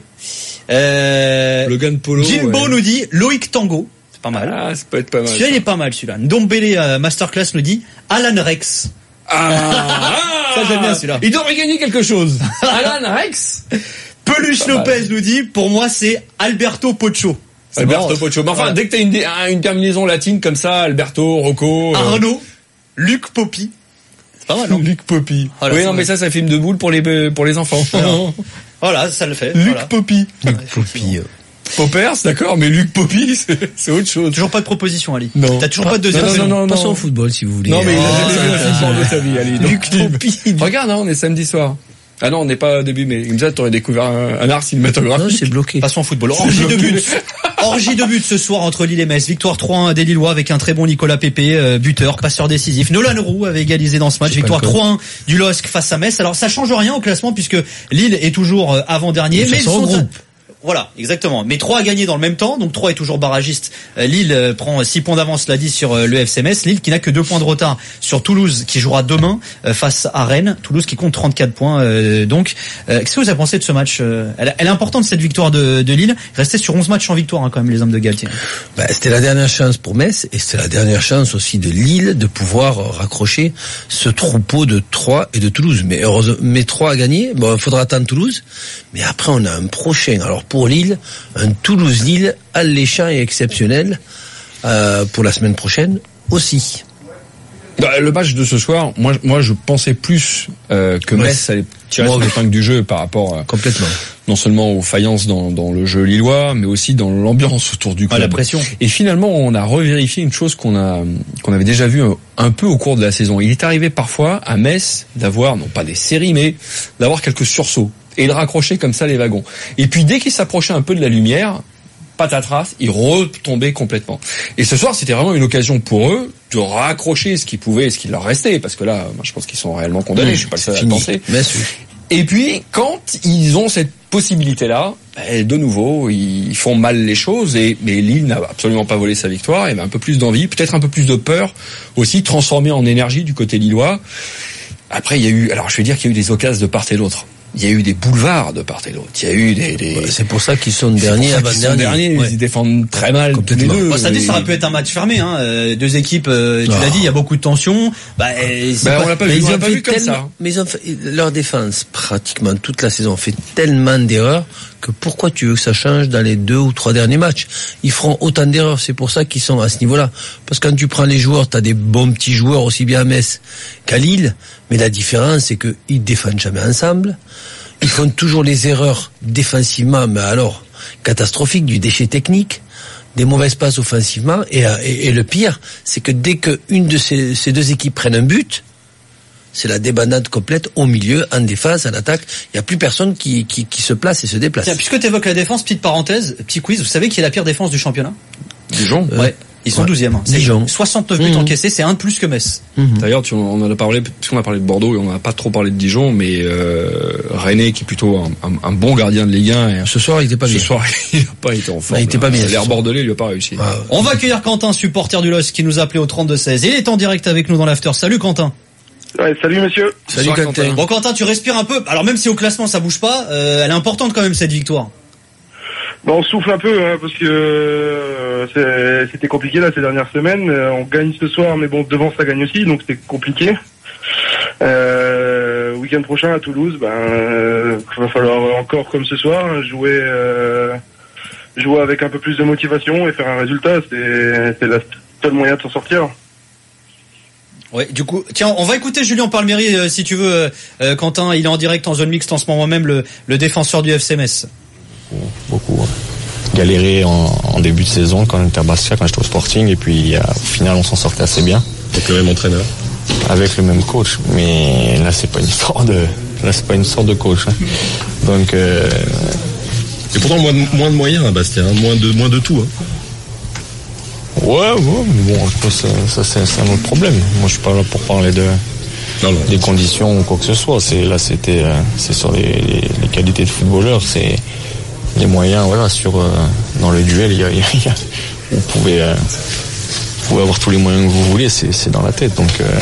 Euh, Logan Polo. Gilbo ouais. nous dit Loïc Tango. C'est pas mal. Ah, ça peut être pas mal. Celui-là, il est pas mal, celui-là. Ndombele euh, Masterclass nous dit Alan Rex. Ah, Ça, j'aime bien celui-là. Il devrait gagner quelque chose. Alan Rex. Peluche Lopez nous dit, pour moi, c'est Alberto Pocho. C'est Alberto marrant. Pocho. Mais enfin, Voilà. dès que t'as une, dé- un- une terminaison latine comme ça, Alberto, Rocco. euh, Arnaud, Luc Poppy. C'est pas mal, non? Luc Poppy. Oh là, oui, c'est non, vrai. mais ça, c'est un film de boule pour les, pour les enfants. Voilà, ça le fait. Luc Voilà. Poppy. Poppy. Poppers, d'accord, mais Luc Poppy, c'est, c'est autre chose. Toujours pas de proposition, Ali. Non. T'as toujours pas, pas de deuxième. Non, non, non, non, Passons non. au football, si vous voulez. Non, mais il a oh, jamais vu un football de sa vie, Ali. Luc Poppy. Regarde, hein, on est samedi soir. Ah non, on n'est pas début mai. Comme ça, t'aurais découvert un, un art cinématographique. Non, c'est bloqué. Passons au football. Orgie de buts. Orgie de buts ce soir entre Lille et Metz. Victoire trois un des Lillois avec un très bon Nicolas Pépé, euh, buteur, passeur décisif. Nolan Roux avait égalisé dans ce match. Victoire trois un du L O S C face à Metz. Alors ça change rien au classement puisque Lille est toujours avant-dernier. Mais ils sont groupe. Voilà, exactement. Mais trois a gagné dans le même temps, donc trois est toujours barragiste. Euh, Lille euh, prend six points d'avance, l'a dit, sur euh, le F C Metz. Lille qui n'a que deux points de retard sur Toulouse, qui jouera demain euh, face à Rennes. Toulouse qui compte trente-quatre points. Euh, donc, euh, qu'est-ce que vous avez pensé de ce match euh, elle, elle est importante cette victoire de, de Lille. Rester sur onze matchs en victoire hein, quand même, les hommes de Galtier. Bah, c'était la dernière chance pour Metz et c'était la dernière chance aussi de Lille de pouvoir raccrocher ce troupeau de Troyes et de Toulouse. Mais heureusement, mais Troyes a gagné. Bon, il faudra attendre Toulouse. Mais après, on a un prochain. Alors pour Lille, un Toulouse-Lille alléchant et exceptionnel euh, pour la semaine prochaine aussi. Bah, le match de ce soir, moi, moi, je pensais plus euh, que ouais. Metz allait tirer sur l'épingle du jeu par rapport à, complètement, non seulement aux faillances dans, dans le jeu lillois, mais aussi dans l'ambiance autour du club. Ah, la pression. Et finalement, on a revérifié une chose qu'on a qu'on avait déjà vu un, un peu au cours de la saison. Il est arrivé parfois à Metz d'avoir non pas des séries, mais d'avoir quelques sursauts et de raccrocher comme ça les wagons. Et puis dès qu'il s'approchait un peu de la lumière, patatras, ils retombaient complètement. Et ce soir, c'était vraiment une occasion pour eux de raccrocher ce qui pouvait et ce qui leur restait, parce que là, moi, je pense qu'ils sont réellement condamnés, mmh, je suis pas le seul à penser. Et puis, quand ils ont cette possibilité-là, ben, de nouveau, ils font mal les choses, et mais Lille n'a absolument pas volé sa victoire, il y avait un peu plus d'envie, peut-être un peu plus de peur, aussi transformée en énergie du côté lillois. Après, il y a eu, alors je vais dire qu'il y a eu des occasions de part et d'autre. Il y a eu des boulevards de part et d'autre. Il y a eu des, des... Ouais, c'est pour ça qu'ils sont derniers, avant derniers. derniers. Ouais. Ils défendent très mal tous les deux. Bon, ça dit, ça aurait pu être un match fermé, hein. Euh, deux équipes, euh, tu oh. l'as dit, il y a beaucoup de tensions. Bah, c'est bah pas... on l'a pas vu, on l'a pas vu comme ça. Mais ils ont fait... leur défense, pratiquement toute la saison, fait tellement d'erreurs que pourquoi tu veux que ça change dans les deux ou trois derniers matchs? Ils feront autant d'erreurs, c'est pour ça qu'ils sont à ce niveau-là. Parce que quand tu prends les joueurs, t'as des bons petits joueurs aussi bien à Metz qu'à Lille, mais la différence, c'est qu'ils défendent jamais ensemble. Ils font toujours les erreurs défensivement, mais alors catastrophiques, du déchet technique, des mauvaises passes offensivement, et, et, et le pire, c'est que dès qu'une de ces, ces deux équipes prennent un but, c'est la débandade complète au milieu, en défense, en attaque. Il n'y a plus personne qui, qui, qui se place et se déplace. Tiens, puisque tu évoques la défense, petite parenthèse, petit quiz, vous savez qui est la pire défense du championnat? Dijon. euh, Ouais. Ils sont douzième. Hein. Dijon. soixante-neuf buts mmh. encaissés, c'est un de plus que Metz. Mmh. D'ailleurs, tu, on en a parlé, parce qu'on a parlé de Bordeaux et on n'a pas trop parlé de Dijon, mais euh, René, qui est plutôt un, un, un bon gardien de Ligue un. Et ce soir, il n'était pas ce bien. Ce soir, il n'a pas été en forme. Il n'était pas bien. L'air bordelais, il n'a pas réussi. Ah, ouais. On va accueillir Quentin, supporter du L O S, qui nous a appelé au trente-deux seize. Il est en direct avec nous dans l'after. Salut Quentin. Ouais, salut monsieur. Salut Quentin. Quentin. Bon Quentin, tu respires un peu. Alors même si au classement ça bouge pas, euh, elle est importante quand même cette victoire. Bon, on souffle un peu hein, parce que euh, c'était compliqué là ces dernières semaines. Euh, on gagne ce soir, mais bon devant ça gagne aussi, donc c'était compliqué. Euh, week-end prochain à Toulouse, ben euh, va falloir encore comme ce soir jouer euh, jouer avec un peu plus de motivation et faire un résultat. C'est c'est le seul moyen de s'en sortir. Ouais, du coup, tiens, on va écouter Julien Palmieri euh, si tu veux, euh, Quentin. Il est en direct en zone mixte en ce moment même, le, le défenseur du F C Metz. Beaucoup hein. galéré en, en début de saison quand on était à Bastia, quand j'étais au Sporting, et puis euh, au final on s'en sortait assez bien. Avec le même entraîneur. Avec le même coach, mais là c'est pas une histoire de, là c'est pas une sorte de coach. Hein. Donc. Euh... Et pourtant moins de, moins de moyens à Bastia, hein. moins de moins de tout. Hein. Ouais, ouais, mais bon, je pense que ça c'est, c'est un autre problème. Moi, je suis pas là pour parler de non, non. des conditions ou quoi que ce soit. C'est là, c'était, c'est sur les, les, les qualités de footballeur, c'est les moyens. Voilà, sur euh, dans le duel, il y a, il y a, vous pouvez, euh, vous pouvez avoir tous les moyens que vous voulez. C'est, c'est dans la tête. Donc, euh,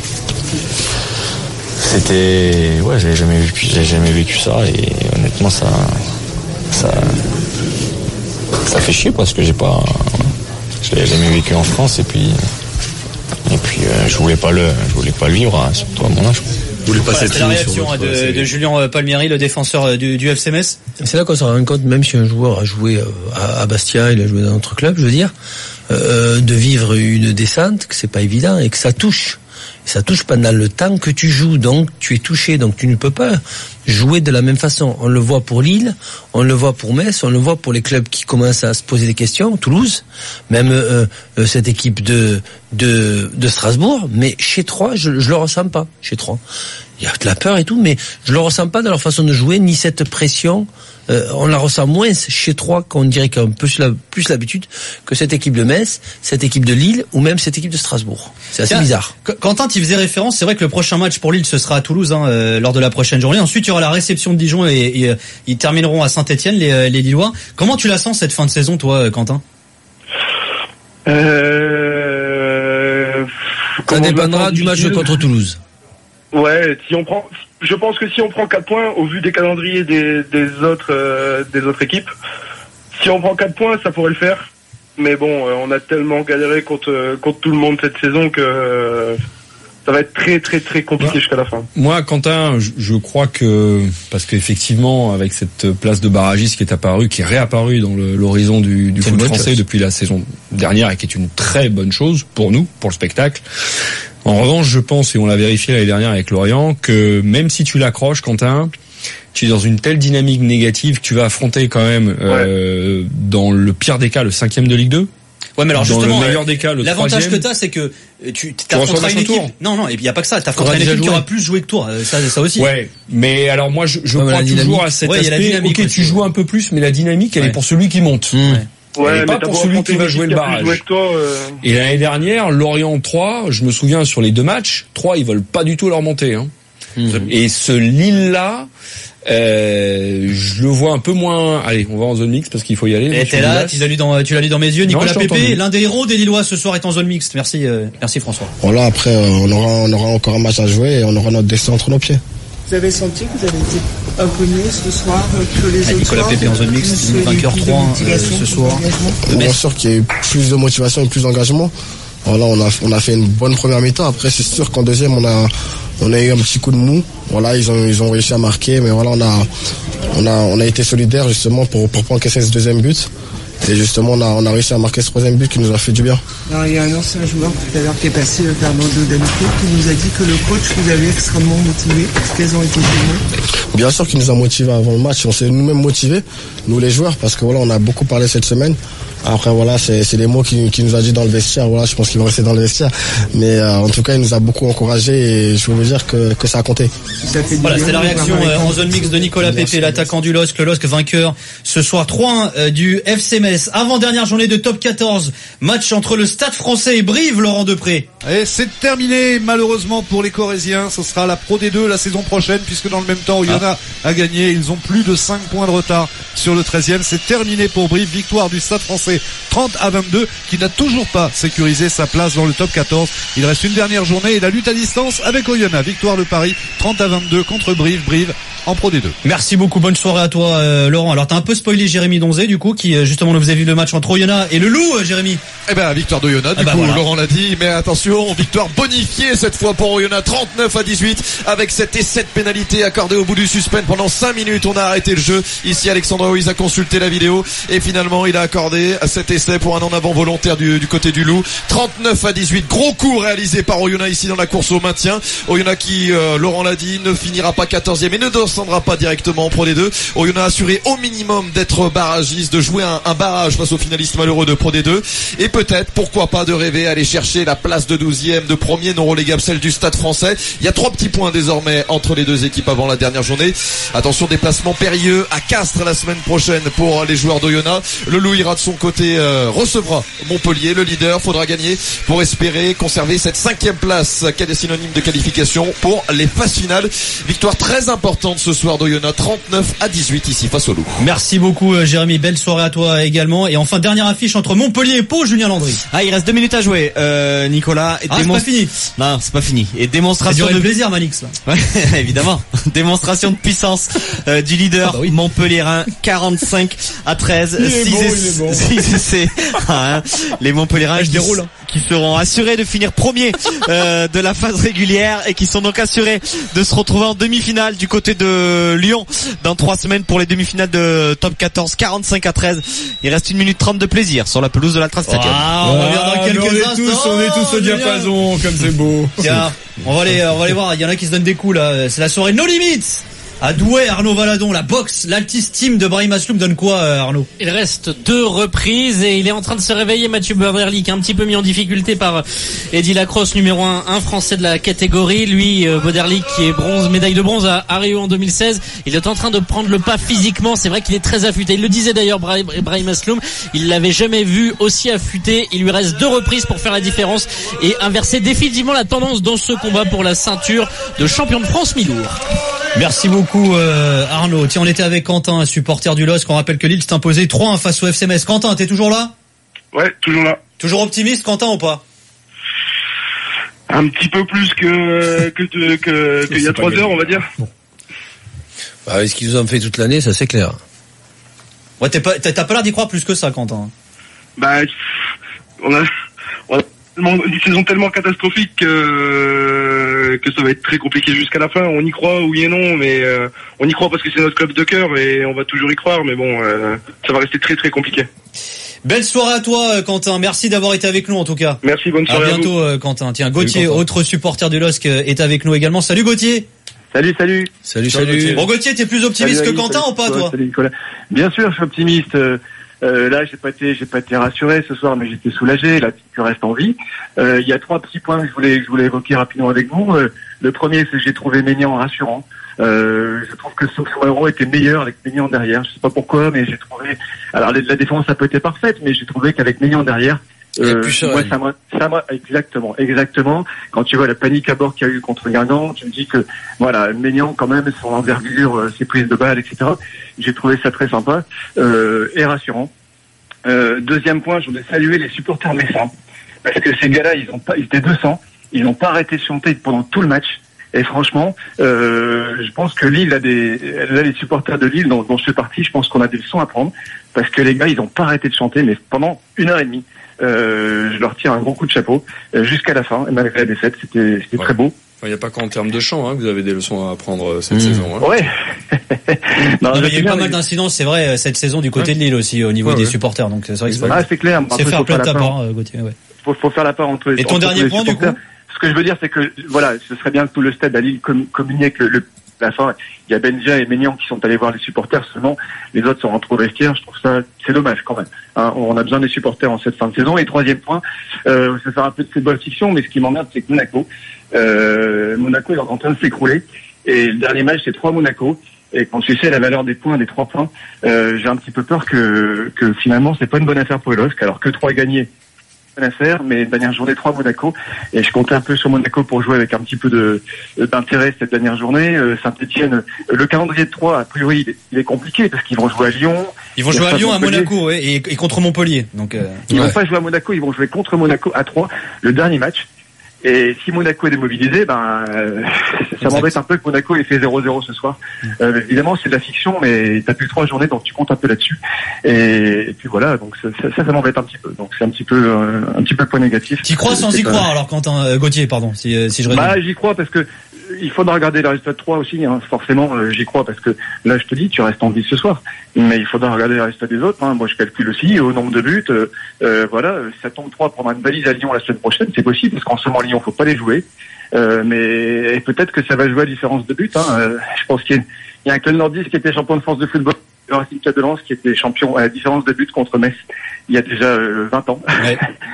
c'était, ouais, j'ai jamais vécu, j'ai jamais vécu ça, et honnêtement, ça, ça, ça fait chier parce que j'ai pas. Je l'ai jamais vécu en France, et puis et puis euh, je voulais pas le je voulais pas le vivre, hein, surtout à mon âge. Vous voulez pas voilà, c'est la réaction votre, de, de Julien Palmieri, le défenseur du, du F C Metz. C'est là qu'on se rend compte, même si un joueur a joué à, à Bastia, il a joué dans notre club, je veux dire, euh, de vivre une descente, que c'est pas évident et que ça touche. Ça touche pendant le temps que tu joues, donc tu es touché, donc tu ne peux pas jouer de la même façon. On le voit pour Lille, on le voit pour Metz, on le voit pour les clubs qui commencent à se poser des questions, Toulouse, même euh, euh, cette équipe de, de de Strasbourg, mais chez Troyes, je, je le ressens pas, chez Troyes. Il y a de la peur et tout, mais je le ressens pas dans leur façon de jouer, ni cette pression. Euh, on la ressent moins chez Troyes, qu'on dirait qu'on a plus, la, plus l'habitude que cette équipe de Metz, cette équipe de Lille ou même cette équipe de Strasbourg. C'est assez Tiens, bizarre. Quentin, tu faisais référence, c'est vrai que le prochain match pour Lille, ce sera à Toulouse hein, euh, lors de la prochaine journée. Ensuite, il y aura la réception de Dijon et, et, et ils termineront à Saint-Etienne, les, les Lillois. Comment tu la sens cette fin de saison, toi, Quentin ? Euh... Ça dépendra du match contre Toulouse. Ouais, si on prend, je pense que si on prend quatre points au vu des calendriers des, des autres euh, des autres équipes, si on prend quatre points, ça pourrait le faire. Mais bon, euh, on a tellement galéré contre contre tout le monde cette saison que euh, ça va être très très très compliqué ouais. jusqu'à la fin. Moi, Quentin, je, je crois que parce qu'effectivement, avec cette place de barragiste qui est apparue, qui est réapparue dans le, l'horizon du, du foot français chose. depuis la saison dernière et qui est une très bonne chose pour nous, pour le spectacle. En revanche, je pense, et on l'a vérifié l'année dernière avec Lorient, que même si tu l'accroches, Quentin, tu es dans une telle dynamique négative que tu vas affronter quand même, euh, ouais. dans le pire des cas, le cinquième de Ligue deux. Ouais, mais alors dans justement, le meilleur des cas, le l'avantage troisième. que t'as, c'est que tu t'affronteras une équipe. Tour. Non, non, et puis il y a pas que ça. T'affronteras une équipe qui aura plus joué que toi. Ça, ça aussi. Ouais, mais alors moi, je, je ouais, crois toujours à cet ouais, aspect. Ok, tu joues un peu plus, mais la dynamique, elle ouais. est pour celui qui monte. Mmh. Ouais. Ouais, et pas pour celui qui va jouer le barrage. Toi, euh... Et l'année dernière, Lorient trois, je me souviens sur les deux matchs, trois ils veulent pas du tout leur monter. Hein. Mmh. Et ce Lille-là, euh, je le vois un peu moins. Allez, on va en zone mixte parce qu'il faut y aller. Et t'es là, tu l'as lu dans, tu l'as lu dans mes yeux. Nicolas Pépé, l'un des héros des Lillois ce soir est en zone mixte. Merci, euh, merci François. Voilà, après euh, on aura, on aura encore un match à jouer et on aura notre destin entre nos pieds. Vous avez senti que vous avez été inconnu ce soir que les ah, autres Nicolas Pépé en zone mixte, vainqueur trois euh, ce soir. Bien sûr qu'il y a eu plus de motivation et plus d'engagement. Voilà, on a on a fait une bonne première mi-temps. Après, c'est sûr qu'en deuxième, on a on a eu un petit coup de mou. Voilà, ils ont ils ont réussi à marquer, mais voilà, on a on a on a été solidaires justement pour pour pas encaisser ce deuxième but. Et justement, on a, on a réussi à marquer ce troisième but qui nous a fait du bien. Alors, il y a un ancien joueur tout à l'heure qui est passé, Fernando D'Amico, qui nous a dit que le coach vous avait extrêmement motivé. Quels ont été les mots ? Bien sûr qu'il nous a motivés avant le match. On s'est nous-mêmes motivés, nous les joueurs, parce que voilà, on a beaucoup parlé cette semaine. Après voilà, c'est c'est les mots qu'il qui nous a dit dans le vestiaire. Voilà, je pense qu'il va rester dans le vestiaire. Mais euh, en tout cas, il nous a beaucoup encouragé et je veux vous dire que que ça a compté. Voilà, c'était la réaction euh, en zone mixte de Nicolas Pépé, l'attaquant du L O S C. Le L O S C vainqueur ce soir trois un euh, du F C Metz. Avant-dernière journée de top quatorze, match entre le Stade Français et Brive, Laurent Depré. Et c'est terminé malheureusement pour les Corésiens. Ce sera la Pro D deux la saison prochaine puisque dans le même temps Oyonnax ah. a gagné. Ils ont plus de cinq points de retard sur le treizième. C'est terminé pour Brive. Victoire du Stade Français trente à vingt-deux qui n'a toujours pas sécurisé sa place dans le top quatorze. Il reste une dernière journée et la lutte à distance avec Oyonnax. Victoire de Paris trente à vingt-deux contre Brive. Brive en Pro D deux. Merci beaucoup. Bonne soirée à toi euh, Laurent. Alors t'as un peu spoilé Jérémy Donzé du coup qui justement nous faisait vu le match entre Oyonnax et le Loup, euh, Jérémy. Eh ben victoire d'Oyonnax du ah bah coup voilà. Laurent l'a dit, mais attention, victoire bonifiée cette fois pour Oyonnax, trente-neuf à dix-huit avec cet essai de pénalité accordé au bout du suspense pendant cinq minutes. On a arrêté le jeu. Ici Alexandre Ruiz a consulté la vidéo et finalement il a accordé cet essai pour un en avant volontaire du, du côté du Loup. trente-neuf à dix-huit, gros coup réalisé par Oyonnax ici dans la course au maintien. Oyonnax qui, euh, Laurent l'a dit, ne finira pas quatorzième et ne descendra pas directement en Pro D deux. Oyonnax a assuré au minimum d'être barragiste, de jouer un, un barrage face aux finalistes malheureux de Pro D deux et peut-être, pourquoi pas, de rêver aller chercher la place de douzième, de premier non relégable, celle du Stade Français. Il y a trois petits points désormais entre les deux équipes avant la dernière journée. Attention, déplacement périlleux à Castres la semaine prochaine pour les joueurs d'Oyonnax. Le Loup ira de son côté euh, recevra Montpellier, le leader. Faudra gagner pour espérer conserver cette cinquième place qui est synonyme de qualification pour les phases finales. Victoire très importante ce soir d'Oyonnax, trente-neuf à dix-huit ici face au Loup. Merci beaucoup Jérémy, belle soirée à toi également. Et enfin dernière affiche entre Montpellier et Pau, Julien Landry. Ah, il reste deux minutes à jouer, euh, Nicolas. Et ah, démon... c'est pas fini. Non, c'est pas fini. Et démonstration de de plaisir, Manix. Là. Ouais, évidemment. Démonstration de puissance euh, du leader ah bah oui. Montpellierin, quarante-cinq à treize. six essais. Ah, hein. Les Montpellierins qui, qui seront assurés de finir premier euh, de la phase régulière et qui sont donc assurés de se retrouver en demi-finale du côté de Lyon dans trois semaines pour les demi-finales de top quatorze, quarante-cinq à treize. Il reste une minute trente de plaisir sur la pelouse de l'Altra Stadium. Ah, on revient dans quelques on est instants. tous, on est tous au diapason, comme c'est beau. Tiens, on va aller, on va aller voir. Il y en a qui se donnent des coups là. C'est la soirée No Limits. À Douai, Arnaud Valadon, la boxe, l'Altis Team de Brahim Asloum donne quoi, euh, Arnaud? Il reste deux reprises et il est en train de se réveiller, Mathieu Boderlich, un petit peu mis en difficulté par Eddy Lacrosse, numéro un, un français de la catégorie. Lui, euh, Boderlich, qui est bronze, médaille de bronze à, à Rio en deux mille seize. Il est en train de prendre le pas physiquement. C'est vrai qu'il est très affûté. Il le disait d'ailleurs, Brahim, Brahim Asloum. Il l'avait jamais vu aussi affûté. Il lui reste deux reprises pour faire la différence et inverser définitivement la tendance dans ce combat pour la ceinture de champion de France mi-lourd. Merci beaucoup euh, Arnaud. Tiens, on était avec Quentin, supporter du L O S Q. On rappelle que Lille s'est imposé trois un face au F C Metz. Quentin, t'es toujours là? Ouais, toujours là. Toujours optimiste, Quentin, ou pas? Un petit peu plus que que que, que, que il y a trois heures, on va dire. Bah, avec ce qu'ils nous ont fait toute l'année, ça c'est clair. Ouais, t'es pas, t'as pas l'air d'y croire plus que ça, Quentin. Bah, on a, on a une saison tellement catastrophique que, que ça va être très compliqué jusqu'à la fin. On y croit, oui et non, mais euh, on y croit parce que c'est notre club de cœur et on va toujours y croire. Mais bon, euh, ça va rester très très compliqué. Belle soirée à toi, Quentin. Merci d'avoir été avec nous, en tout cas. Merci, bonne soirée. À bientôt, à vous. Quentin. Tiens, Gauthier, autre supporter du L O S Q, est avec nous également. Salut, Gauthier. Salut, salut. Salut, salut. salut. Bon, Gauthier, t'es plus optimiste salut, que Ali, Quentin salut, ou pas, toi, toi? Salut, Nicolas. Bien sûr, je suis optimiste. Euh, là, j'ai pas été, j'ai pas été rassuré ce soir, mais j'étais soulagé. Là, tu restes en vie. Euh, il y a trois petits points que je voulais, que je voulais évoquer rapidement avec vous. Euh, le premier, c'est que j'ai trouvé Maignan rassurant. Euh, je trouve que Soumaoro était meilleur avec Maignan derrière. Je sais pas pourquoi, mais j'ai trouvé. Alors, la défense a pas été parfaite, mais j'ai trouvé qu'avec Maignan derrière, euh, moi, ça m'a, ça m'a, exactement, exactement. Quand tu vois la panique à bord qu'il y a eu contre Guingamp, tu me dis que, voilà, Maignan, quand même, son envergure, ses prises de balles, et cetera. J'ai trouvé ça très sympa, euh, et rassurant. Euh, deuxième point, je voulais saluer les supporters messins. Parce que ces gars-là, ils ont pas, ils étaient deux cents. Ils n'ont pas arrêté de chanter pendant tout le match. Et franchement, euh, je pense que Lille a des, là, les supporters de Lille dont, dont je fais partie, je pense qu'on a des leçons à prendre. Parce que les gars, ils n'ont pas arrêté de chanter, mais pendant une heure et demie. Euh, je leur tire un gros coup de chapeau euh, jusqu'à la fin, et malgré la défaite, c'était, c'était ouais. très beau. Il n'y a pas qu'en termes de chant, hein, que vous avez des leçons à apprendre cette mmh. saison. Hein. Ouais. non, non, mais il y a eu pas mal d'incidents, c'est vrai, cette saison du côté ouais. de Lille aussi, au niveau ouais, des ouais. supporters. Donc c'est vrai que c'est, ah, c'est clair. C'est faire plein de ta part, Gauthier. Ouais. Faut, faut faire la part entre. Et ton entre dernier point, du coup. Ce que je veux dire, c'est que voilà, ce serait bien que tout le stade à Lille communique le, le la fin. Il y a Benja et Maignan qui sont allés voir les supporters seulement. Les autres sont rentrés au vestiaire. Je trouve ça, c'est dommage quand même. Hein, on a besoin des supporters en cette fin de saison. Et troisième point, euh, ça faire un peu de football fiction, mais ce qui m'emmerde, c'est que Monaco, euh, Monaco est en train de s'écrouler. Et le dernier match, c'est trois Monaco. Et quand tu sais la valeur des points, des trois points, euh, j'ai un petit peu peur que, que finalement, c'est pas une bonne affaire pour le L O S Q. Alors que trois gagnés, affaire, mais dernière journée trois Monaco, et je comptais un peu sur Monaco pour jouer avec un petit peu de d'intérêt cette dernière journée. Euh, Saint-Etienne, le calendrier de Troyes, a priori, il est, il est compliqué parce qu'ils vont jouer à Lyon. Ils vont jouer à Lyon, à Monaco, ouais, et, et contre Montpellier. Donc euh, ils ouais. vont pas jouer à Monaco, ils vont jouer contre Monaco à Troyes, le dernier match. Et si Monaco est démobilisé, ben euh, ça m'embête un peu que Monaco ait fait zéro zéro ce soir. Euh, évidemment, c'est de la fiction, mais t'as plus trois journées, donc tu comptes un peu là-dessus. Et, et puis voilà, donc ça, ça, ça m'embête un petit peu. Donc c'est un petit peu, euh, un petit peu le point négatif. T'y crois sans y croire, alors Quentin euh, Gauthier, pardon, si, euh, si je résume. Bah j'y crois parce que il faudra regarder le résultat de Troyes aussi. Hein. Forcément, euh, j'y crois parce que là, je te dis, tu restes en vie ce soir. Mais il faudra regarder le résultat des autres. Hein. Moi, je calcule aussi au nombre de buts. Euh, euh, voilà, ça tombe Troyes prendre une valise à Lyon la semaine prochaine, c'est possible parce qu'en ce moment Lyon, faut pas les jouer. Euh, mais et peut-être que ça va jouer à différence de buts. Hein. Euh, je pense qu'il y a, il y a un club nordiste qui était champion de France de football, le Racing Club de Lens qui était champion à la différence de buts contre Metz il y a déjà euh, vingt ans. Ouais.